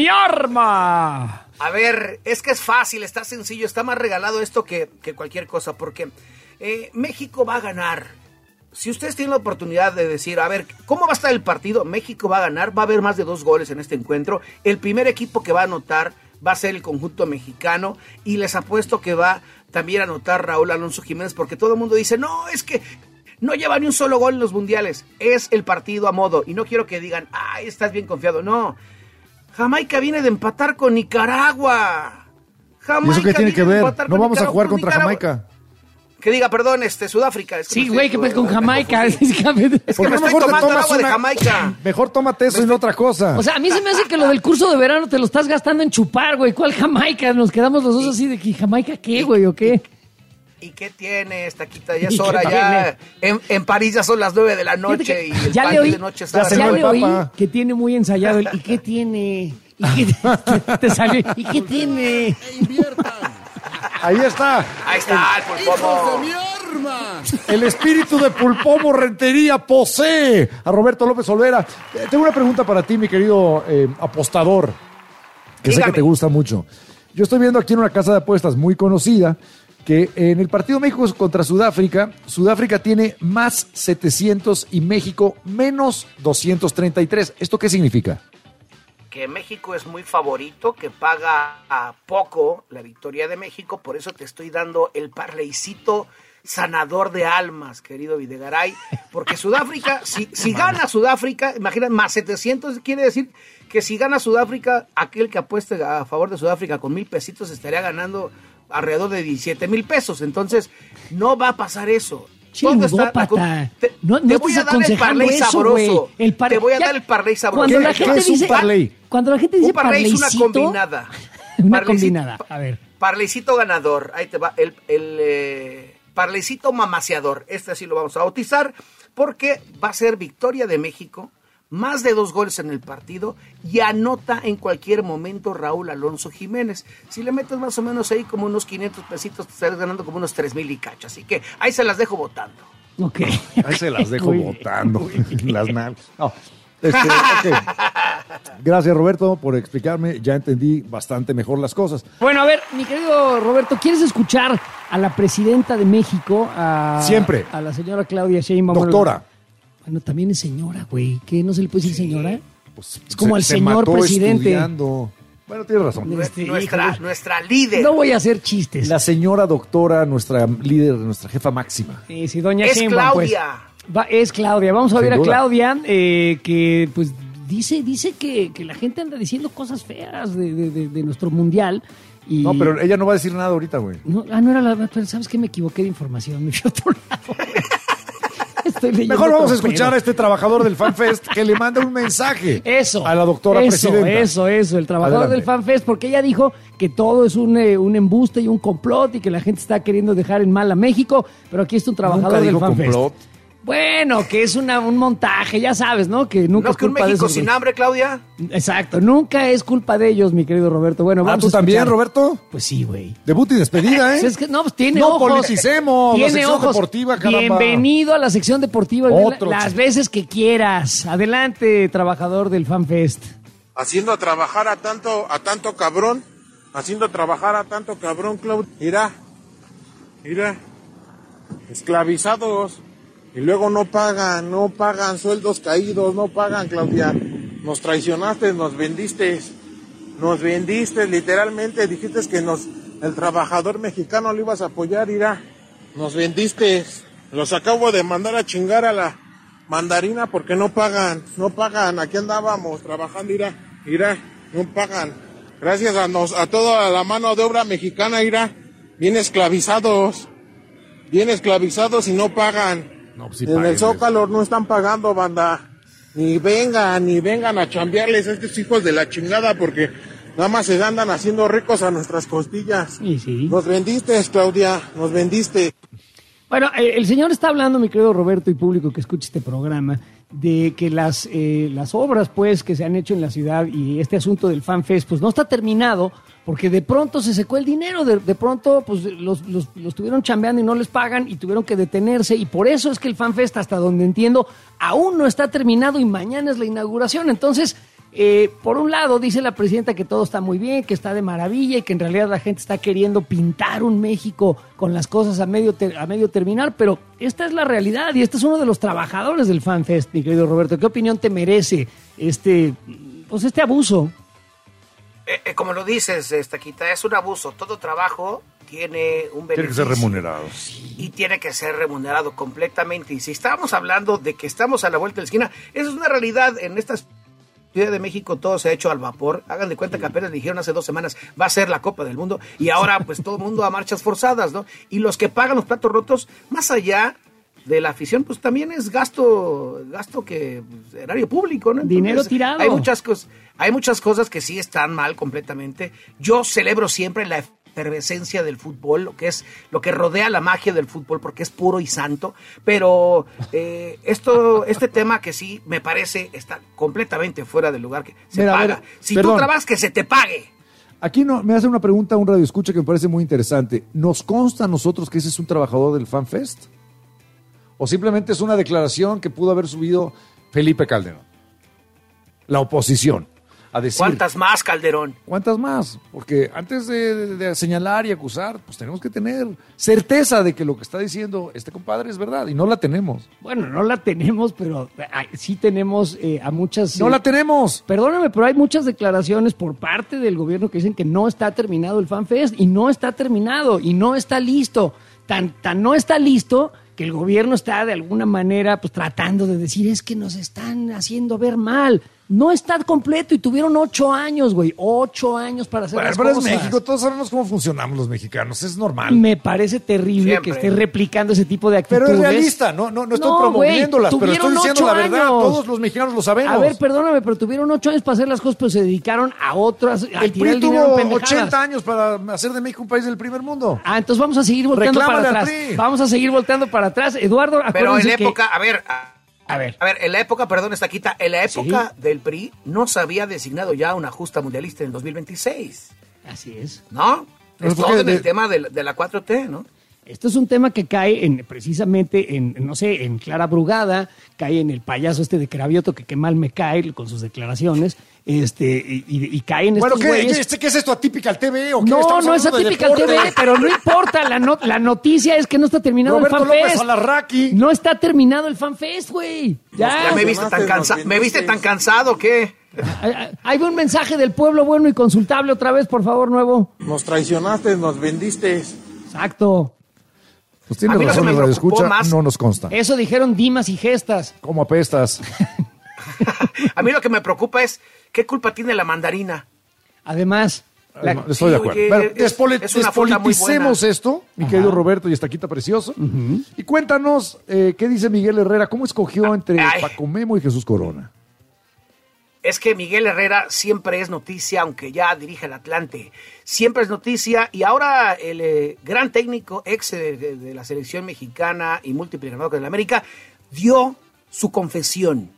arma! A ver, es que es fácil, está sencillo, está más regalado esto que, que cualquier cosa, porque eh, México va a ganar. Si ustedes tienen la oportunidad de decir, a ver, ¿cómo va a estar el partido? México va a ganar, va a haber más de dos goles en este encuentro. El primer equipo que va a anotar va a ser el conjunto mexicano y les apuesto que va también a anotar Raúl Alonso Jiménez, porque todo el mundo dice, no, es que no lleva ni un solo gol en los mundiales. Es el partido a modo y no quiero que digan, ay, estás bien confiado. No, Jamaica viene de empatar con Nicaragua. ¿Y Jamaica eso qué tiene viene que de ver? empatar No con vamos a Nicaragua- jugar con contra Nicaragua. Jamaica. Que diga, perdón, este, Sudáfrica. Es que Sí, me güey, estoy- ¿qué pasa con me Jamaica? confundí. Es que- Es que ¿Por me qué estoy mejor te tomando el tomas agua de una- Jamaica. Mejor tómate eso y no otra cosa. O sea, a mí se me hace que lo del curso de verano te lo estás gastando en chupar, güey. ¿Cuál Jamaica? Nos quedamos los dos así de que ¿Jamaica qué, güey, o qué? ¿Y qué tiene esta quita? Ya ¿Y es qué hora, ya. En, en París ya son las nueve de la noche Fíjate y que el ya pan le oí, de noche ya está ya arriba. le oí que tiene muy ensayado el ¿y qué tiene? ¿Y qué te, te salió? ¿Y qué tiene? Ahí está. Ahí está el pulpomo. El espíritu de Pulpomo Rentería posee a Roberto López Olvera. Eh, Tengo una pregunta para ti, mi querido eh, apostador, que sé Dígame. que te gusta mucho. Yo estoy viendo aquí en una casa de apuestas muy conocida que en el partido México contra Sudáfrica, Sudáfrica tiene más setecientos y México menos doscientos treinta y tres. ¿Esto qué significa? Que México es muy favorito, que paga a poco la victoria de México, por eso te estoy dando el parleycito sanador de almas, querido Videgaray, porque Sudáfrica, si, si gana Sudáfrica, imagina, más setecientos, quiere decir que si gana Sudáfrica, aquel que apueste a favor de Sudáfrica con mil pesitos estaría ganando alrededor de diecisiete mil pesos, entonces no va a pasar eso. ¿Dónde está la con- Ludópata. Te, No, te no voy estés a dar el aconsejando parley eso, sabroso. güey. El par- Te voy a Ya- dar el parley sabroso. Cuando la ¿Qué- gente qué es un dice, parley? Cuando la gente dice Un parley es una parleycito, combinada. una Parleycito- combinada. A ver. Parleycito ganador. Ahí te va. El, el eh, parlecito mamaseador, este así lo vamos a bautizar, porque va a ser victoria de México, más de dos goles en el partido, y anota en cualquier momento Raúl Alonso Jiménez. Si le metes más o menos ahí como unos quinientos pesitos, te estarás ganando como unos tres mil y cacho. Así que ahí se las dejo votando. Ok. Ahí se las dejo votando. Las nalgas. No. Este, okay. Gracias, Roberto, por explicarme. Ya entendí bastante mejor las cosas. Bueno, a ver, mi querido Roberto, ¿quieres escuchar a la presidenta de México? A, Siempre. A la señora Claudia Sheinbaum. Doctora. Bueno, también es señora, güey. ¿Qué? ¿No se le puede decir Sí. señora? Pues, es como se, el se señor mató presidente. Estudiando. Bueno, tienes razón. Este, nuestra, nuestra líder. No voy a hacer chistes. La señora doctora, nuestra líder, nuestra jefa máxima. Sí, sí, doña Es Sheinbaum, Claudia. Pues, va, es Claudia. Vamos a Sin ver duda. a Claudia, eh, que pues dice, dice que, que la gente anda diciendo cosas feas de, de, de, de nuestro mundial. Y... No, pero ella no va a decir nada ahorita, güey. No, ah, no era la... Pero ¿sabes qué? Me equivoqué de información. Me fui a otro lado. Estoy leyendo Mejor vamos a otro escuchar pedo. a este trabajador del FanFest que le manda un mensaje. Eso. A la doctora eso, presidenta. Eso, eso. El trabajador Adelante. del FanFest, porque ella dijo que todo es un, eh, un embuste y un complot y que la gente está queriendo dejar en mal a México, pero aquí está un trabajador Nunca del dijo FanFest. complot. Bueno, que es una, un montaje, ya sabes, ¿no? Que nunca ¿No es es que un culpa de México esos sin güeyes. hambre, Claudia? Exacto, nunca es culpa de ellos, mi querido Roberto. Bueno, Ah, vamos ¿tú a también, escuchar. Roberto? Pues sí, güey. Debut y despedida, ¿eh? Pues es que, no, pues tiene No ojos. politicemos la Tiene sección ojos. deportiva, caramba. Bienvenido a la sección deportiva. Vela, Otro, las chico. veces que quieras. Adelante, trabajador del FanFest. Haciendo trabajar a tanto, a tanto cabrón, haciendo trabajar a tanto cabrón, Claudia. Mira, mira, esclavizados. Y luego no pagan, no pagan sueldos caídos, no pagan, Claudia. Nos traicionaste, nos vendiste, nos vendiste literalmente, dijiste que nos, el trabajador mexicano lo ibas a apoyar, irá. Nos vendiste, los acabo de mandar a chingar a la mandarina porque no pagan, no pagan, aquí andábamos trabajando, irá, irá, no pagan. Gracias a nos, a toda la mano de obra mexicana, irá, bien esclavizados, bien esclavizados y no pagan. No, pues sí En el paguen, Zócalo no están pagando, banda. Ni vengan, ni vengan a chambearles a estos hijos de la chingada porque nada más se andan haciendo ricos a nuestras costillas. Sí, sí. Nos vendiste, Claudia, nos vendiste. Bueno, eh, el señor está hablando, mi querido Roberto y público que escuche este programa, de que las, eh, las obras pues que se han hecho en la ciudad y este asunto del FanFest pues no está terminado porque de pronto se secó el dinero, de, de pronto pues los, los, los tuvieron chambeando y no les pagan y tuvieron que detenerse y por eso es que el FanFest, hasta donde entiendo, aún no está terminado y mañana es la inauguración. Entonces, eh, por un lado dice la presidenta que todo está muy bien, que está de maravilla y que en realidad la gente está queriendo pintar un México con las cosas a medio, ter- a medio terminar, pero esta es la realidad y este es uno de los trabajadores del FanFest, mi querido Roberto. ¿Qué opinión te merece este, pues este abuso? Eh, eh, como lo dices, Estaquita, es un abuso. Todo trabajo tiene un beneficio. Tiene que ser remunerado. Y tiene que ser remunerado completamente. Y si estábamos hablando de que estamos a la vuelta de la esquina, eso es una realidad. En esta Ciudad de México todo se ha hecho al vapor. Hagan de cuenta que apenas dijeron hace dos semanas va a ser la Copa del Mundo. Y ahora pues todo el mundo a marchas forzadas, ¿no? Y los que pagan los platos rotos, más allá de la afición, pues también es gasto, gasto que, pues, erario público, ¿no? Entonces, Dinero tirado. Hay muchas cosas, hay muchas cosas que sí están mal completamente. Yo celebro siempre la efervescencia del fútbol, lo que es, lo que rodea la magia del fútbol, porque es puro y santo, pero eh, esto, este tema que sí me parece está completamente fuera del lugar, que se Mira, a paga. ver, si perdón. tú trabajas, que se te pague. Aquí no, me hace una pregunta un radioescucha que me parece muy interesante. ¿Nos consta a nosotros que ese es un trabajador del FanFest? ¿O simplemente es una declaración que pudo haber subido Felipe Calderón? La oposición. A decir, ¿Cuántas más, Calderón? ¿Cuántas más? Porque antes de, de- de señalar y acusar, pues tenemos que tener certeza de que lo que está diciendo este compadre es verdad y no la tenemos. Bueno, no la tenemos, pero ay, sí tenemos eh, a muchas... ¡No eh, la tenemos! Perdóname, pero hay muchas declaraciones por parte del gobierno que dicen que no está terminado el FanFest y no está terminado y no está listo. Tan, tan no está listo que el gobierno está de alguna manera pues tratando de decir es que nos están haciendo ver mal. No está completo y tuvieron ocho años, güey. Ocho años para hacer Bueno, las pero es cosas. México, todos sabemos cómo funcionamos los mexicanos, es normal. Me parece terrible Siempre. que esté replicando ese tipo de Pero actitudes. es realista, no, no, no estoy No, promoviéndolas, güey, pero estoy tuvieron diciendo la ocho verdad. años. Todos los mexicanos lo sabemos. A ver, perdóname, pero tuvieron ocho años para hacer las cosas, pero se dedicaron a otras. A el tirar P R I dinero en tuvo pendejadas. ochenta años para hacer de México un país del primer mundo. Ah, entonces vamos a seguir volteando Reclámale para al atrás. P R I. Vamos a seguir volteando para atrás. Eduardo, Pero en acuérdense la que- época, a ver, a, a ver, a ver, en la época, perdón, Estaquita, en la época del P R I no se había designado ya una justa mundialista en dos mil veintiséis. Así es. ¿No? Pero Es ¿por qué todo en de- el tema de, la- de la cuatro T, ¿no? Esto es un tema que cae en precisamente en, no sé, en Clara Brugada, cae en el payaso este de Cravioto que qué mal me cae con sus declaraciones, este, y, y- y cae en Bueno, estos ¿qué, güeyes. este, ¿qué es esto? ¿Atípica al T V o qué? No, Estamos no es hablando de atípica al T V, deporte. pero no importa, la, no- la noticia es que no está terminado Roberto el FanFest. López Alarraqui. No está terminado el FanFest, güey. Ya. ¿Ya me viste tan cansado? ¿Me viste tan cansado que? Hay un mensaje del pueblo bueno y consultable otra vez, por favor, nuevo. Nos traicionaste, nos vendiste. Exacto. Pues tiene A mí lo razón, que me el radio preocupó escucha, más- no nos consta. Eso dijeron Dimas y Gestas. ¿Cómo apestas? A mí lo que me preocupa es, ¿qué culpa tiene la mandarina? Además, La- Estoy de acuerdo. oye, Bueno, es- despoli- es una fruta muy despoliticemos buena. esto, mi querido Roberto y Estaquita Precioso. Y cuéntanos, eh, ¿qué dice Miguel Herrera? ¿Cómo escogió entre Ay. Paco Memo y Jesús Corona? Es que Miguel Herrera siempre es noticia, aunque ya dirige el Atlante. Siempre es noticia y ahora el eh, gran técnico ex de, de- de la selección mexicana y múltiple ganador con el América dio su confesión.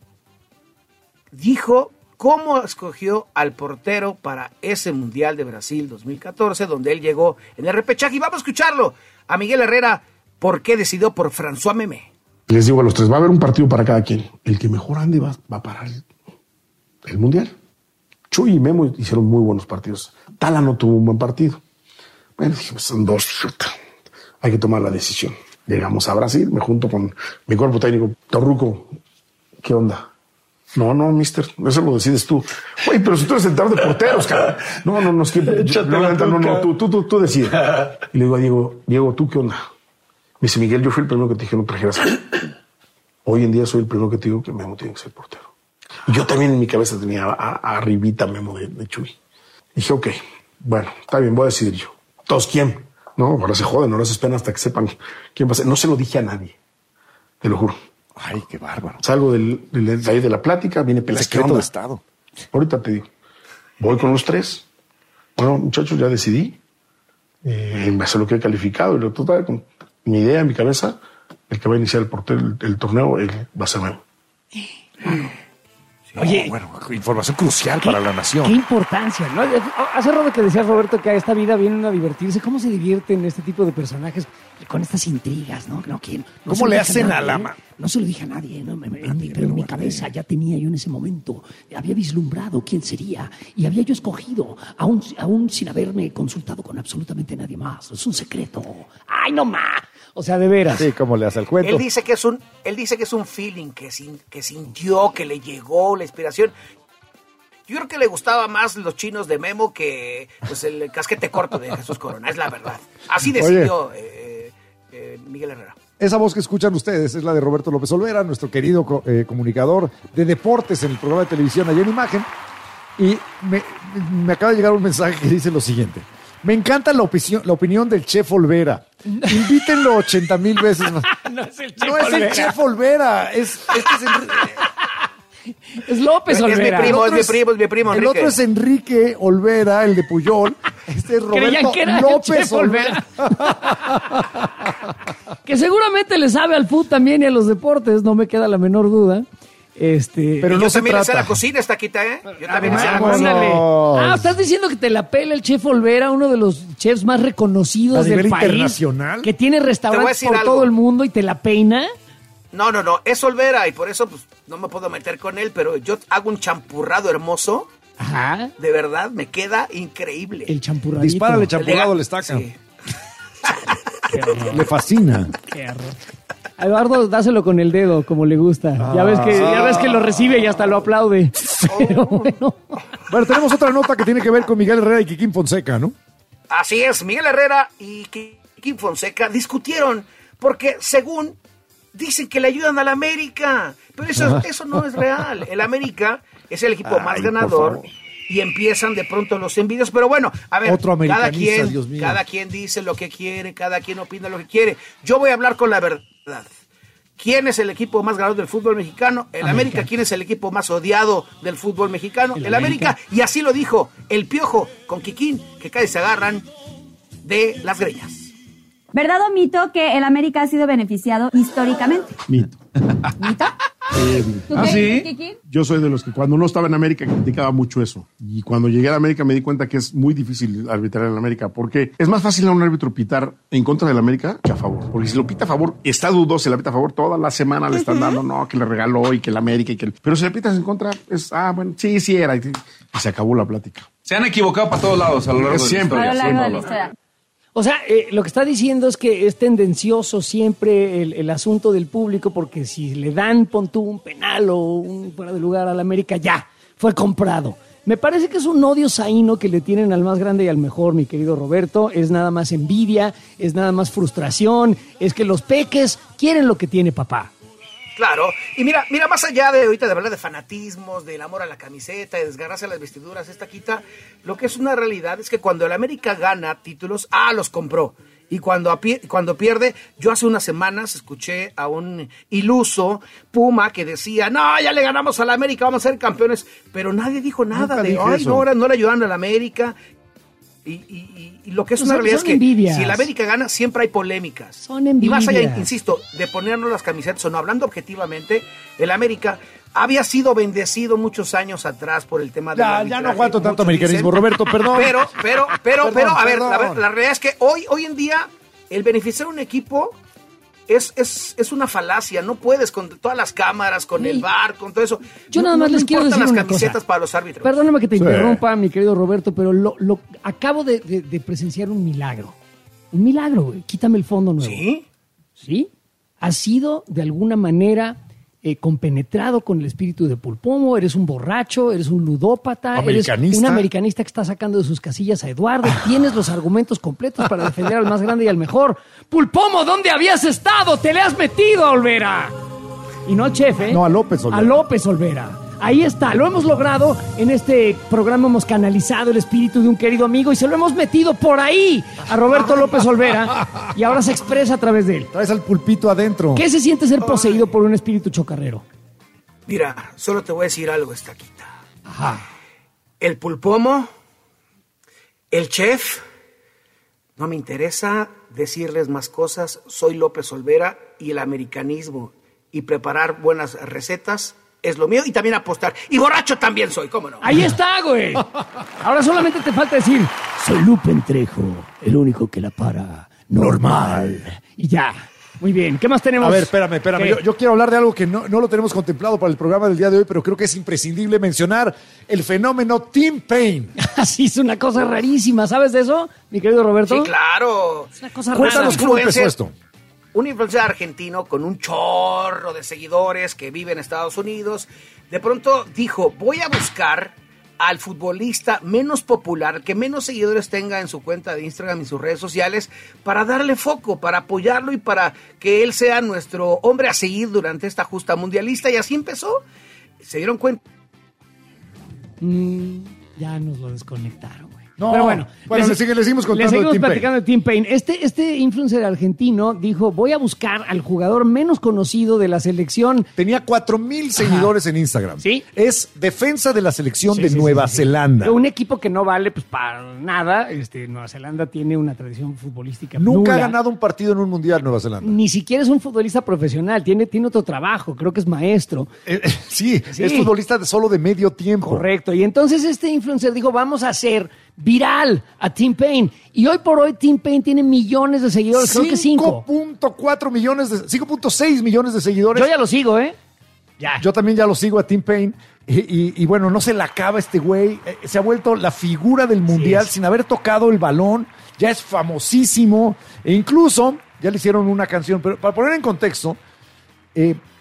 Dijo cómo escogió al portero para ese Mundial de Brasil dos mil catorce, donde él llegó en el repechaje. Y vamos a escucharlo a Miguel Herrera, por qué decidió por François Memé. Les digo a los tres, va a haber un partido para cada quien. El que mejor ande va, va a parar el, el Mundial. Chuy y Memo hicieron muy buenos partidos. Tala no tuvo un buen partido. Bueno, dijimos, son dos, chuta. Hay que tomar la decisión. Llegamos a Brasil, me junto con mi cuerpo técnico. Torruco, ¿qué onda? No, no, mister, eso lo decides tú. Güey, pero si tú eres el entrenador de porteros, cabrón. No, no, no, es que... Échate no, la no, no, tuca. tú, tú, tú, tú decides. Y le digo a Diego, Diego, ¿tú qué onda? Me dice, Miguel, yo fui el primero que te dije no trajeras. Hoy en día soy el primero que te digo que Memo tiene que ser portero. Y yo también en mi cabeza tenía a, a- arribita Memo de, de Chuy. Dije, ok, bueno, está bien, voy a decidir yo. ¿Todos quién? No, ahora se joden, ahora se esperan hasta que sepan quién va a ser. No se lo dije a nadie, te lo juro. Ay, qué bárbaro. Salgo del, del- de ahí de la plática, viene Peláez. ¿Qué Secreto onda? de Estado. Ahorita te digo. Voy con los tres. Bueno, muchachos, ya decidí. Eh, en base a lo que he calificado y lo total, con mi idea en mi cabeza, el que va a iniciar el, portero, el, el torneo él va a ser Memo. Oye, bueno, información crucial para la nación. Qué importancia, ¿no? Hace rato que decías, Roberto, que a esta vida vienen a divertirse. ¿Cómo se divierten este tipo de personajes con estas intrigas, no? no ¿quién? No ¿Cómo se lo le dije a hacen a nadie, la ¿eh? ma- No se lo dije a nadie, ¿no? Me- me- en mi- pero en mi cabeza ya tenía yo en ese momento, había vislumbrado quién sería y había yo escogido, aún, aún sin haberme consultado con absolutamente nadie más. Es un secreto. ¡Ay, no más! O sea, de veras. Sí, ¿cómo le hace el cuento? Él dice que es un, él dice que es un feeling, que, sin, que sintió, que le llegó la inspiración. Yo creo que le gustaba más los chinos de Memo que pues, el casquete corto de Jesús Corona, es la verdad. Así decidió eh, eh, Miguel Herrera. Esa voz que escuchan ustedes es la de Roberto López Olvera, nuestro querido co- eh, comunicador de deportes en el programa de televisión Allá en Imagen. Y me, me acaba de llegar un mensaje que dice lo siguiente. Me encanta la, opinión, la opinión del Chef Olvera. Invítenlo ochenta mil veces más. No es el Chef No es el Olvera. Chef Olvera. Es, este es Enrique. Es López Es mi Olvera. primo, El es otro mi primo, es mi primo, El Enrique. otro es Enrique Olvera, el de Puyol. Este es Creían Roberto que era el López Chef Olvera. Que seguramente le sabe al fútbol también y a los deportes, no me queda la menor duda. Este, Pero Y no yo se también le sé trata. la cocina, esta quita, ¿eh? Yo también le sé la Vámonos. cocina. Ándale. Ah, estás diciendo que te la pela el Chef Olvera, uno de los chefs más reconocidos A nivel del país. internacional. Que tiene Te voy a restaurantes decir por algo. todo el mundo y te la peina. No, no, no, es Olvera y por eso pues, no me puedo meter con él, pero yo hago un champurrado hermoso. Ajá. De verdad, me queda increíble. El champurradito. Dispárale, champurrado, le estaca. Sí. Le fascina. Qué error. A Eduardo, dáselo con el dedo, como le gusta. Ya ves que, ya ves que lo recibe y hasta lo aplaude. Pero bueno. Bueno, tenemos otra nota que tiene que ver con Miguel Herrera y Kikín Fonseca, ¿no? Así es, Miguel Herrera y Kikín Fonseca discutieron porque según dicen que le ayudan al América, pero eso, eso no es real. El América es el equipo Ay, más ganador y empiezan de pronto los envidios, pero bueno, a ver, Otro cada americanista, quien, Dios mío. cada quien dice lo que quiere, cada quien opina lo que quiere. Yo voy a hablar con la verdad. ¿Quién es el equipo más ganador del fútbol mexicano? El América. América. ¿Quién es el equipo más odiado del fútbol mexicano? El, el América. América. Y así lo dijo el Piojo con Kikín, que casi se agarran de las greñas. ¿Verdad o mito que el América ha sido beneficiado históricamente? Mito. ¿Mito? Eh, ¿Tú ¿Ah, qué, sí? Kikín? Yo soy de los que cuando no estaba en América criticaba mucho eso. Y cuando llegué a América me di cuenta que es muy difícil arbitrar en América, porque es más fácil a un árbitro pitar en contra del América que a favor. Porque si lo pita a favor, está dudoso, si la pita a favor, toda la semana le están dando, no, que le regaló y que el América y que el... Pero si le pitas en contra, es, ah, bueno, sí, sí era. Y, y se acabó la plática. Se han equivocado para todos lados a lo largo siempre, de la historia. A lo largo de la Siempre. historia. O sea, eh, lo que está diciendo es que es tendencioso siempre el, el asunto del público, porque si le dan, pon tú, un penal o un fuera de lugar al América, ya, fue comprado. Me parece que es un odio saíno que le tienen al más grande y al mejor, mi querido Roberto. Es nada más envidia, es nada más frustración, es que los peques quieren lo que tiene papá. Claro, y mira, mira, más allá de ahorita de hablar de fanatismos, del amor a la camiseta, de desgarrarse las vestiduras, esta quita, lo que es una realidad es que cuando el América gana títulos, ah, los compró. Y cuando, cuando pierde, yo hace unas semanas escuché a un iluso Puma que decía, no, ya le ganamos al América, vamos a ser campeones, pero nadie dijo nada Nunca de, dije ay, eso. no, ahora no le ayudan al América. Y, y, y lo que es Pues una son- realidad son es que envidias. si el América gana, siempre hay polémicas. Son Y más allá, envidias. insisto, de ponernos las camisetas o no, hablando objetivamente, el América había sido bendecido muchos años atrás por el tema del Ya, ya arbitraje. no aguanto tanto Muchos americanismo, dicen- Roberto, perdón. Pero, pero, pero, Perdón, pero, a ver, perdón. la, ver- la realidad es que hoy, hoy en día, el beneficiar a un equipo es, es, es una falacia. No puedes con todas las cámaras, con el V A R, con todo eso. Yo No- nada más no les quiero importan decir las una camisetas cosa. para los árbitros. Perdóname que te Sí. interrumpa, mi querido Roberto, pero lo, lo acabo de, de- de presenciar un milagro. Un milagro, güey. Quítame el fondo nuevo. ¿Sí? ¿Sí? Has sido, de alguna manera, eh, compenetrado con el espíritu de Pulpomo. Eres un borracho, eres un ludópata, eres Americanista. un americanista que está sacando de sus casillas a Eduardo. Tienes los argumentos completos para defender al más grande y al mejor. Pulpomo, ¿dónde habías estado? ¡Te le has metido a Olvera! Y no al chef, ¿eh? No, a López Olvera. A López Olvera. Ahí está, lo hemos logrado. En este programa hemos canalizado el espíritu de un querido amigo y se lo hemos metido por ahí a Roberto López Olvera y ahora se expresa a través de él. Traes al pulpito adentro. ¿Qué se siente ser poseído por un espíritu chocarrero? Mira, solo te voy a decir algo, Estaquita. Ajá. El Pulpomo, el chef, no me interesa decirles más cosas. Soy López Olvera y el americanismo y preparar buenas recetas es lo mío, y también apostar. Y borracho también soy, ¿cómo no? Ahí está, güey. Ahora solamente te falta decir, soy Lupe Entrejo, el único que la para normal. Y ya. Muy bien. ¿Qué más tenemos? A ver, espérame, espérame. ¿Qué? Yo, yo quiero hablar de algo que no, no lo tenemos contemplado para el programa del día de hoy, pero creo que es imprescindible mencionar el fenómeno Tim Payne. Así es una cosa rarísima. ¿Sabes de eso, mi querido Roberto? Sí, claro. Es una cosa Cuéntanos rara. cómo empezó esto. Un influencer argentino con un chorro de seguidores que vive en Estados Unidos, de pronto dijo, voy a buscar al futbolista menos popular, que menos seguidores tenga en su cuenta de Instagram y sus redes sociales, para darle foco, para apoyarlo y para que él sea nuestro hombre a seguir durante esta justa mundialista. Y así empezó. ¿Se dieron cuenta? Mm, ya nos lo desconectaron, güey. No, Pero bueno, bueno, le, sigue- le seguimos contando le seguimos de Tim platicando de Tim Payne. Este, este influencer argentino dijo, voy a buscar al jugador menos conocido de la selección. Tenía cuatro mil seguidores en Instagram. Sí. Es defensa de la selección Sí, de sí, Nueva sí, sí. Zelanda. Un equipo que no vale pues para nada. Este, Nueva Zelanda tiene una tradición futbolística Nunca nula. ha ganado un partido en un mundial Nueva Zelanda. Ni siquiera es un futbolista profesional, tiene, tiene otro trabajo, creo que es maestro. Eh, eh, sí, Sí. es futbolista de solo de medio tiempo. Correcto. Y entonces este influencer dijo, vamos a hacer viral a Tim Payne. Y hoy por hoy Tim Payne tiene millones de seguidores, creo que cinco. cinco punto cuatro millones de cinco punto seis millones de seguidores. Yo ya lo sigo, ¿eh? Ya. Yo también ya lo sigo a Tim Payne. Y, y- y bueno, no se la acaba este güey. Eh, Se ha vuelto la figura del mundial Sí, sin haber tocado el balón. Ya es famosísimo. E incluso ya le hicieron una canción. Pero para poner en contexto, eh,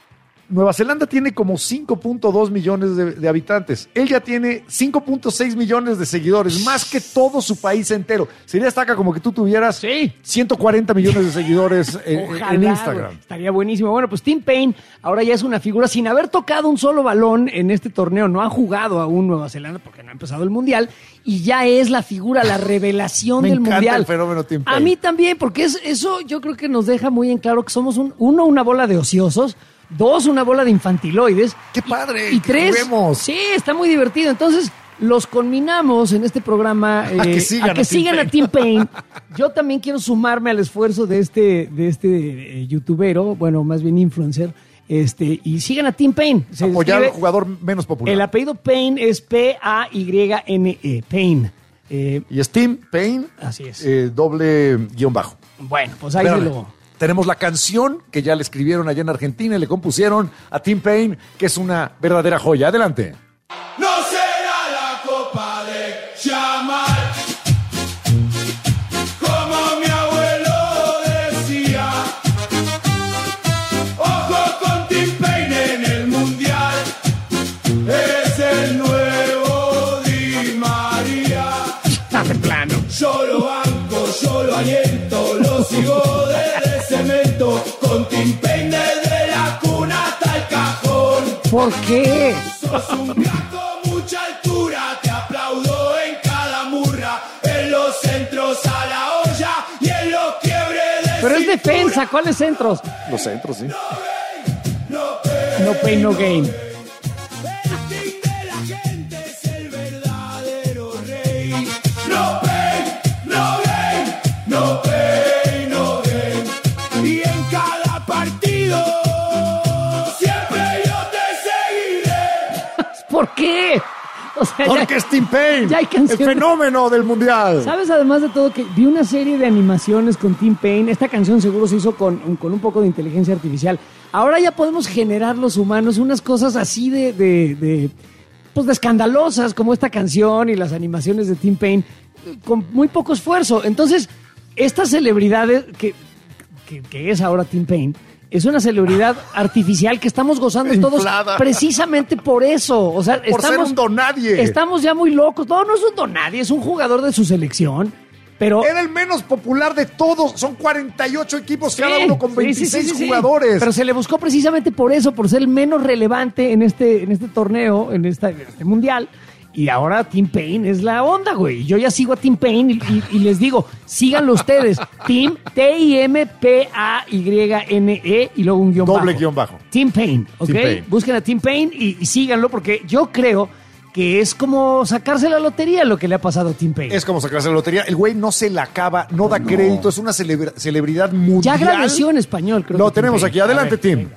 Nueva Zelanda tiene como cinco punto dos millones de, de habitantes. Él ya tiene cinco punto seis millones de seguidores, más que todo su país entero. Sería hasta acá como que tú tuvieras sí. ciento cuarenta millones de seguidores en, Ojalá, en Instagram. Güey, estaría buenísimo. Bueno, pues Tim Payne ahora ya es una figura sin haber tocado un solo balón en este torneo. No ha jugado aún Nueva Zelanda porque no ha empezado el Mundial y ya es la figura, la revelación Me del encanta Mundial. el fenómeno Tim Payne. A mí también, porque es, eso yo creo que nos deja muy en claro que somos un, uno, una bola de ociosos, dos, una bola de infantiloides. ¡Qué padre! Y, y tres, juguemos. sí, está muy divertido. Entonces, los conminamos en este programa eh, a que sigan, a, que a, sigan Tim a Tim Payne. Yo también quiero sumarme al esfuerzo de este, de este eh, youtubero, bueno, más bien influencer, este, y sigan a Tim Payne. Se Apoyar describe, al jugador menos popular. el apellido Payne es P A Y N E, Payne. Eh, y es Tim Payne, así es. Eh, doble guión bajo. Bueno, pues ahí Espérame. se lo... Tenemos la canción que ya le escribieron allá en Argentina y le compusieron a Tim Payne, que es una verdadera joya. Adelante. No será la copa de Yamal, como mi abuelo decía. Ojo con Tim Payne en el Mundial, es el nuevo Di María. Está de plano. Yo lo banco, yo lo aliento, lo sigo desde cemento, con Tim Payne desde la cuna hasta el cajón. ¿Por qué? Sos un crack con mucha altura, te aplaudo en cada murra, en los centros a la olla y en los quiebres de Pero es cintura. defensa, ¿cuáles centros? Los centros, sí. No pain, no gain. No pain, no gain, no pain, no gain. Y en cada partido siempre yo te seguiré. ¿Por qué? O sea, Porque ya- es Tim Payne, ya hay el canciones. fenómeno del mundial. ¿Sabes además de todo que vi una serie de animaciones con Tim Payne? Esta canción seguro se hizo con, con un poco de inteligencia artificial. Ahora ya podemos generar los humanos unas cosas así de, de, de, pues de escandalosas como esta canción y las animaciones de Tim Payne eh, con muy poco esfuerzo. Entonces, estas celebridades que, que, que es ahora Tim Payne, es una celebridad artificial que estamos gozando todos Inflada. precisamente por eso. O sea, Por ser estamos, un donadie. Estamos ya muy locos. No, no es un donadie, es un jugador de su selección. Pero Era el menos popular de todos. Son cuarenta y ocho equipos, Sí, cada uno con sí, veintiséis sí, sí, sí. jugadores. Pero se le buscó precisamente por eso, por ser el menos relevante en este, en este torneo, en, esta, en este mundial. Y ahora Tim Payne es la onda, güey. Yo ya sigo a Tim Payne y, y- y les digo, síganlo ustedes. Tim, T I M P A Y N E y luego un guión bajo. Doble guión bajo. Tim Payne, ¿ok? Tim Payne. Busquen a Tim Payne y, y síganlo porque yo creo que es como sacarse la lotería lo que le ha pasado a Tim Payne. Es como sacarse la lotería. El güey no se la acaba, no da crédito. Es una celebra- celebridad Ya mundial. agradeció en español, creo. Lo que Tim tenemos Payne. aquí. Adelante, A ver. Tim.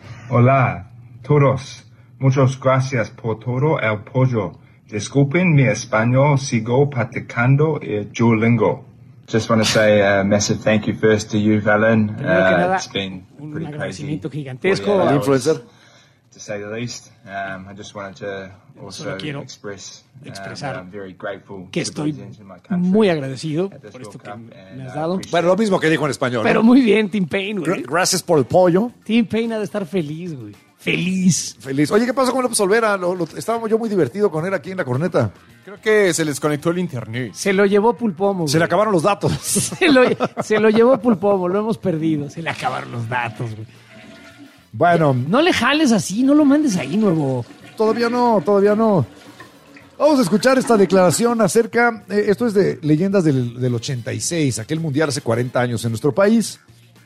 Hola, todos. Muchas gracias por todo el apoyo. Disculpen mi español, sigo practicando el Duolingo. Just want to say a massive thank you first to you, Valen. Primero que Uh, nada, it's been un pretty crazy. agradecimiento gigantesco forty-eight al hours, influencer. to say the least. Um, I just wanted to also Solo quiero express um, expresar that I'm very grateful que to the estoy president of my country muy agradecido at this por esto World que Cup, and, me has uh, dado. appreciate Bueno, lo mismo que dijo en español. Pero ¿no? muy bien, Tim Payne, güey. Gra- Gracias por el pollo. Tim Payne ha de estar feliz, güey. Feliz. Feliz. Oye, ¿qué pasó con López Olvera? Lo, lo- estábamos yo muy divertido con él aquí en la corneta. Creo que se les conectó el internet. Se lo llevó Pulpomo. Se le güey. acabaron los datos. Se lo, se lo llevó Pulpomo, lo hemos perdido. Se le acabaron los datos, güey. Bueno, No le jales así, no lo mandes ahí, nuevo. todavía no, todavía no. Vamos a escuchar esta declaración acerca, eh, esto es de leyendas del, del ochenta y seis, aquel mundial hace cuarenta años en nuestro país,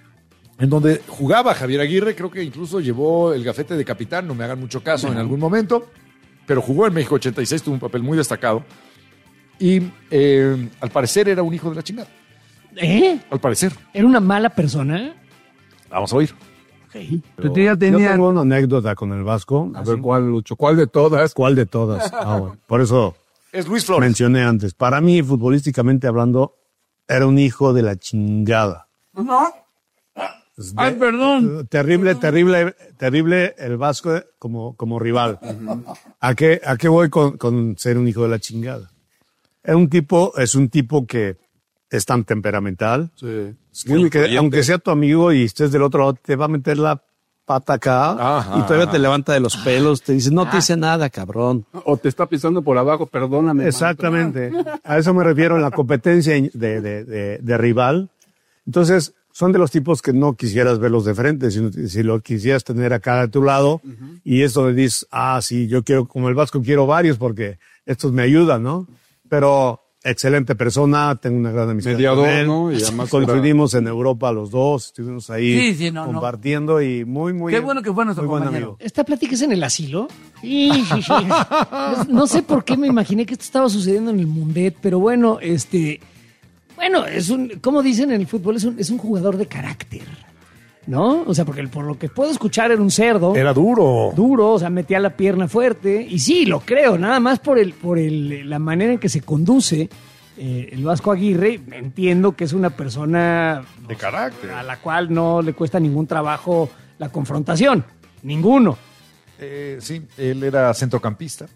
en donde jugaba Javier Aguirre, creo que incluso llevó el gafete de capitán, no me hagan mucho caso en algún momento, pero jugó en México ochenta y seis, tuvo un papel muy destacado, y eh, al parecer era un hijo de la chingada, ¿Eh? al parecer. ¿Era una mala persona? Vamos a oír. Yo ya tenía... Yo tengo una anécdota con el Vasco. A ver, ¿cuál, Lucho? ¿Cuál de todas? ¿Cuál de todas? Ah, bueno. Por eso Es Luis Flores. mencioné antes. Para mí, futbolísticamente hablando, era un hijo de la chingada. Es de- Ay, perdón. Terrible, terrible, terrible el Vasco como, como rival. ¿A qué, a qué voy con, con ser un hijo de la chingada? Es un tipo, es un tipo que es tan temperamental. Sí. que aunque sea tu amigo y estés del otro lado, te va a meter la pata acá Ajá, y todavía ajá. te levanta de los pelos, te dice, no te dice nada, cabrón. O te está pisando por abajo, perdóname. Exactamente. A eso me refiero en la competencia de, de, de, de rival. Entonces, son de los tipos que no quisieras verlos de frente, sino si lo quisieras tener acá a tu lado. Uh-huh. Y es donde dices, ah, sí, yo quiero, como el Vasco, quiero varios porque estos me ayudan, ¿no? Pero excelente persona, tengo una gran amistad Mediador, con él. ¿no? Y además coincidimos en Europa los dos, estuvimos ahí Sí, sí, no, compartiendo no. y muy, muy... Qué bueno que fue nuestro muy buen compañero. amigo. ¿Esta plática es en el asilo? Sí, sí, sí. No, no sé por qué me imaginé que esto estaba sucediendo en el Mundet, pero bueno, este... Bueno, es un... Como dicen en el fútbol, es un, es un jugador de carácter, ¿no? O sea, porque por lo que puedo escuchar era un cerdo. Era duro. Duro, o sea, metía la pierna fuerte. Y sí, lo creo, nada más por el por el, la manera en que se conduce eh, el Vasco Aguirre. Entiendo que es una persona de carácter a la cual no le cuesta ningún trabajo la confrontación. Ninguno. Eh, sí, él era centrocampista.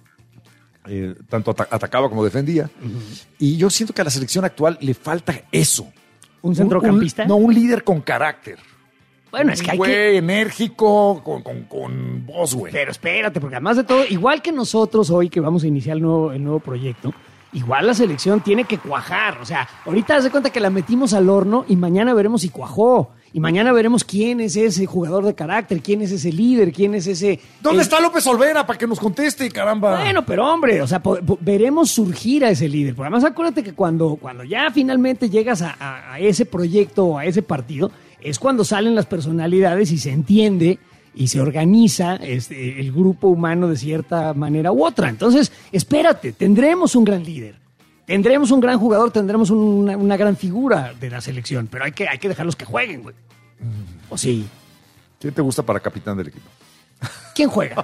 Eh, tanto ata- atacaba como defendía. Uh-huh. Y yo siento que a la selección actual le falta eso. ¿Un centrocampista? Un, un, no, un líder con carácter. Bueno, es que hay güey, que... enérgico, con, con, con voz, güey. Pero espérate, porque además de todo, igual que nosotros hoy que vamos a iniciar el nuevo, el nuevo proyecto, igual la selección tiene que cuajar. O sea, ahorita haz de cuenta que la metimos al horno y mañana veremos si cuajó. Y mañana veremos quién es ese jugador de carácter, quién es ese líder, quién es ese... ¿Dónde el... está López Olvera para que nos conteste, caramba? Bueno, pero hombre, o sea, po- po- veremos surgir a ese líder. Porque además acuérdate que cuando, cuando ya finalmente llegas a, a, a ese proyecto o a ese partido, es cuando salen las personalidades y se entiende y se organiza este, el grupo humano de cierta manera u otra. Entonces, espérate, tendremos un gran líder. Tendremos un gran jugador, tendremos una, una gran figura de la selección, pero hay que, hay que dejarlos que jueguen, güey. ¿O sí? ¿Quién te gusta para capitán del equipo? ¿Quién juega?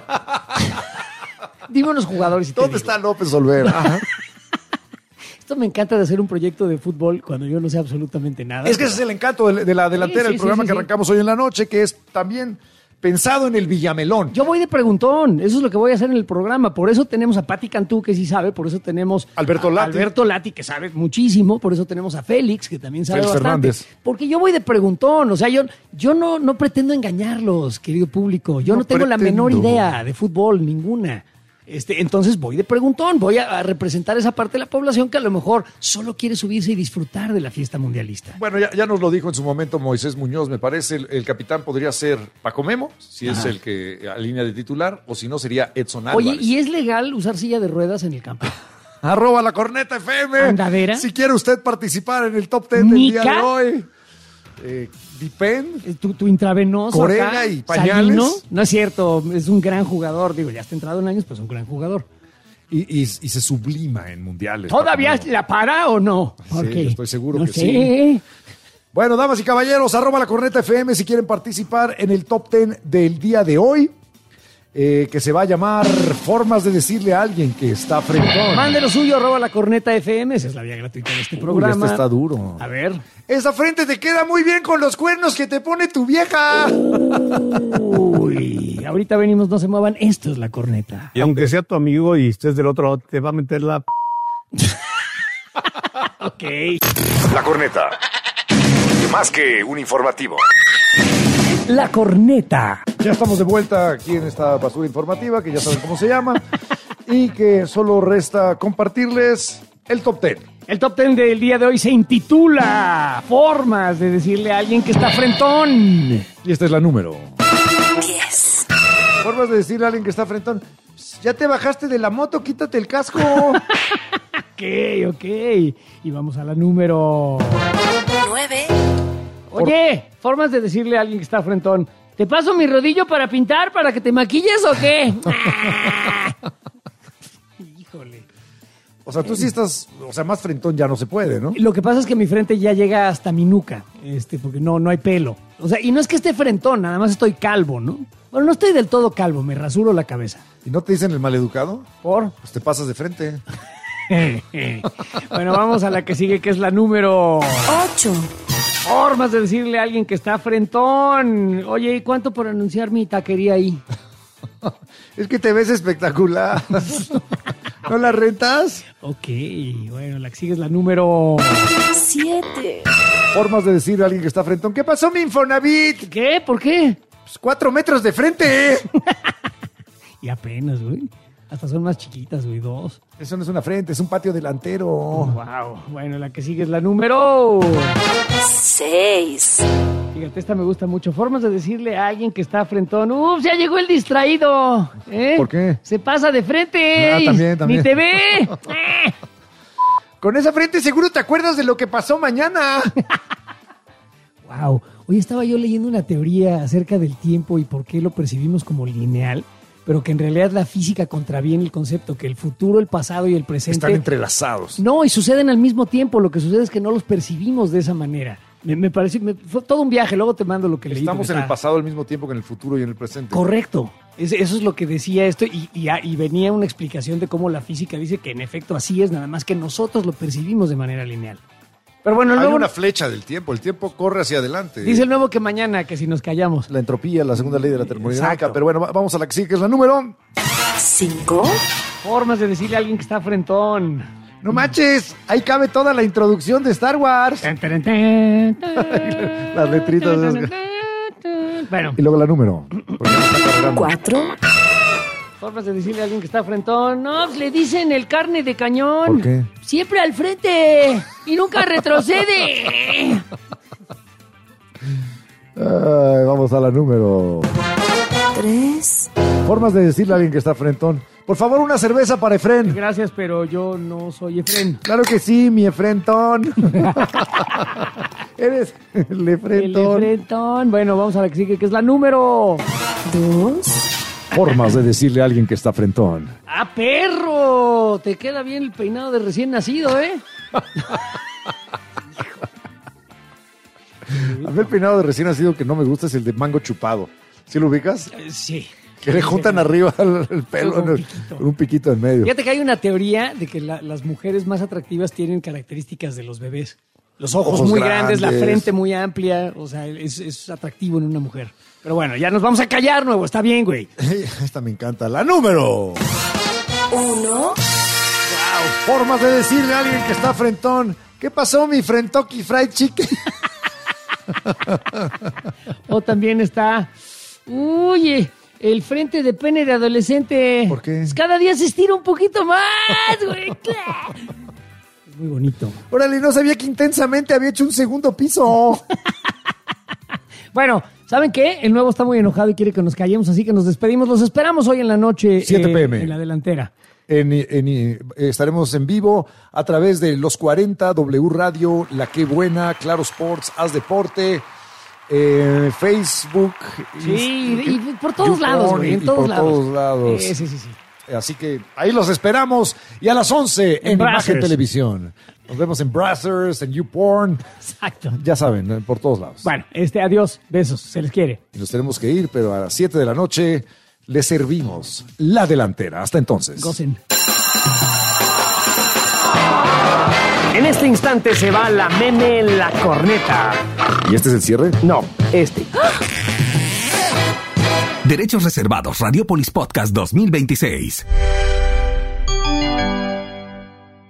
Dime unos jugadores y te ¿Dónde digo. está López Olvera? Esto me encanta de hacer un proyecto de fútbol cuando yo no sé absolutamente nada. Es que ese es el encanto de, de la delantera Sí, sí, del programa sí, sí, que sí. arrancamos hoy en la noche, que es también pensado en el Villamelón. Yo voy de preguntón, eso es lo que voy a hacer en el programa. Por eso tenemos a Pati Cantú, que sí sabe, por eso tenemos Alberto a Lati. Alberto Lati, que sabe muchísimo, por eso tenemos a Félix, que también sabe Félix bastante. Fernández. Porque yo voy de preguntón, o sea, yo, yo no, no pretendo engañarlos, querido público. Yo no, No tengo la pretendo. menor idea de fútbol, ninguna. Este, entonces voy de preguntón, voy a, a representar esa parte de la población que a lo mejor solo quiere subirse y disfrutar de la fiesta mundialista. Bueno, ya, ya nos lo dijo en su momento Moisés Muñoz, me parece. El, el capitán podría ser Paco Memo, si es Ajá. el que alinea de titular, o si no sería Edson Álvarez. Oye, ¿y es legal usar silla de ruedas en el campo? Arroba la corneta F M. ¿Andadera? Si quiere usted participar en el top ten del día ¿Nica? de hoy. Eh, Dipen. Tu, tu intravenoso Corega acá, y pañales. Salino. No es cierto, es un gran jugador. Digo, ya está entrado en años, pues es un gran jugador. Y, y, y se sublima en mundiales. ¿Todavía Paco Memo. la para o no? Sí, Porque yo estoy seguro no que sé. sí. Bueno, damas y caballeros, arroba la corneta F M si quieren participar en el top ten del día de hoy, eh, que se va a llamar Formas de decirle a alguien que está frentón. Mande lo suyo, arroba la corneta F M. Esa es la vía gratuita de este Uy, programa. este está duro. A ver. Esa frente te queda muy bien con los cuernos que te pone tu vieja. Uy, ahorita venimos, no se muevan. Esto es la corneta. Y aunque sea tu amigo y estés del otro lado, te va a meter la... Ok. La corneta. Más que un informativo. La corneta. Ya estamos de vuelta aquí en esta basura informativa, que ya saben cómo se llama, y que solo resta compartirles el top ten. El top ten del día de hoy se intitula Formas de decirle a alguien que está frentón. Y esta es la número. diez. Formas de decirle a alguien que está frentón. Ya te bajaste de la moto, quítate el casco. Ok, ok. Y vamos a la número... nueve. Oye, formas de decirle a alguien que está frentón. ¿Te paso mi rodillo para pintar, para que te maquilles o qué? Híjole. O sea, tú sí estás, o sea, más frentón ya no se puede, ¿no? Lo que pasa es que mi frente ya llega hasta mi nuca, este, porque no, no hay pelo. O sea, y no es que esté frentón, nada más estoy calvo, ¿no? Bueno, no estoy del todo calvo, me rasuro la cabeza. ¿Y no te dicen el maleducado? ¿Por? Pues te pasas de frente. Bueno, vamos a la que sigue, que es la número... ocho. Formas de decirle a alguien que está frentón. Oye, ¿y cuánto por anunciar mi taquería ahí? Es que te ves espectacular. ¿No la rentas? Ok, bueno, la que sigue es la número... siete. Formas de decirle a alguien que está frentón. ¿Qué pasó, mi Infonavit? ¿Qué? ¿Por qué? Pues cuatro metros de frente. Y apenas, güey. Hasta son más chiquitas, güey, dos. Eso no es una frente, es un patio delantero. Wow. Bueno, la que sigue es la número... seis. Fíjate, esta me gusta mucho. Formas de decirle a alguien que está frentón. ¡Uf, ya llegó el distraído! ¿Eh? ¿Por qué? Se pasa de frente. Ah, también, también. Ni te ve. Con esa frente seguro te acuerdas de lo que pasó mañana. Wow. Hoy estaba yo leyendo una teoría acerca del tiempo y por qué lo percibimos como lineal, pero que en realidad la física contraviene el concepto, que el futuro, el pasado y el presente... Están entrelazados. No, y suceden al mismo tiempo. Lo que sucede es que no los percibimos de esa manera. Me, me parece... Me, fue todo un viaje, luego te mando lo que leí. Estamos en está... el pasado al mismo tiempo que en el futuro y en el presente. Correcto. Es, eso es lo que decía esto y, y, y venía una explicación de cómo la física dice que en efecto así es, nada más que nosotros lo percibimos de manera lineal. Pero bueno, el hay nuevo... una flecha del tiempo, el tiempo corre hacia adelante. Dice el nuevo que mañana, que si nos callamos. La entropía, la segunda ley de la termodinámica. Pero bueno, vamos a la que sigue, que es la número... cinco. Formas de decirle a alguien que está frentón. No manches, ahí cabe toda la introducción de Star Wars. Tan, tan, tan, tan, las letritas. tan, tan, tan, bueno. Y luego la número. cuatro. Formas de decirle a alguien que está frentón. No, pues le dicen el carne de cañón. ¿Por qué? Siempre al frente y nunca retrocede. Ay, vamos a la número tres. Formas de decirle a alguien que está frentón. Por favor, una cerveza para Efren. Gracias, pero yo no soy Efren. Claro que sí, mi Efrentón. Eres el Efrentón. El Efrentón. Bueno, vamos a la que sigue, que es la número dos. Formas de decirle a alguien que está frentón. ¡Ah, perro! Te queda bien el peinado de recién nacido, ¿eh? A mí el peinado de recién nacido que no me gusta es el de mango chupado. ¿Sí lo ubicas? Sí. Que le juntan sí, arriba el, el pelo con un, un piquito en medio. Fíjate que hay una teoría de que la, las mujeres más atractivas tienen características de los bebés. Los ojos, ojos muy grandes, grandes, la frente muy amplia. O sea, es, es atractivo en una mujer. Pero bueno, ya nos vamos a callar, nuevo. Está bien, güey. Esta me encanta. La número uno. Wow. Formas de decirle a alguien que está frentón. ¿Qué pasó, mi Frentoki Fried Chicken? O también está... Oye, el frente de pene de adolescente. ¿Por qué? Cada día se estira un poquito más, güey. Es muy bonito. Órale, no sabía que intensamente había hecho un segundo piso. Bueno, ¿saben qué? El nuevo está muy enojado y quiere que nos callemos, así que nos despedimos. Los esperamos hoy en la noche. siete pe eme. Eh, en la delantera. En, en, en, estaremos en vivo a través de Los cuarenta, W Radio, La Qué Buena, Claro Sports, Haz Deporte, eh, Facebook. Sí, y, y por todos lados, güey, en todos por lados. todos lados. Sí, sí, sí, sí. Así que ahí los esperamos. Y a las once en, en Imagen Televisión. Nos vemos en Brazzers, en YouPorn. Exacto. Ya saben, por todos lados. Bueno, este, adiós, besos, se les quiere. Y nos tenemos que ir, pero a las siete de la noche les servimos la delantera. Hasta entonces. Gocen. En este instante se va la meme La Corneta. ¿Y este es el cierre? No, este. Derechos reservados, Radiopolis Podcast dos mil veintiséis.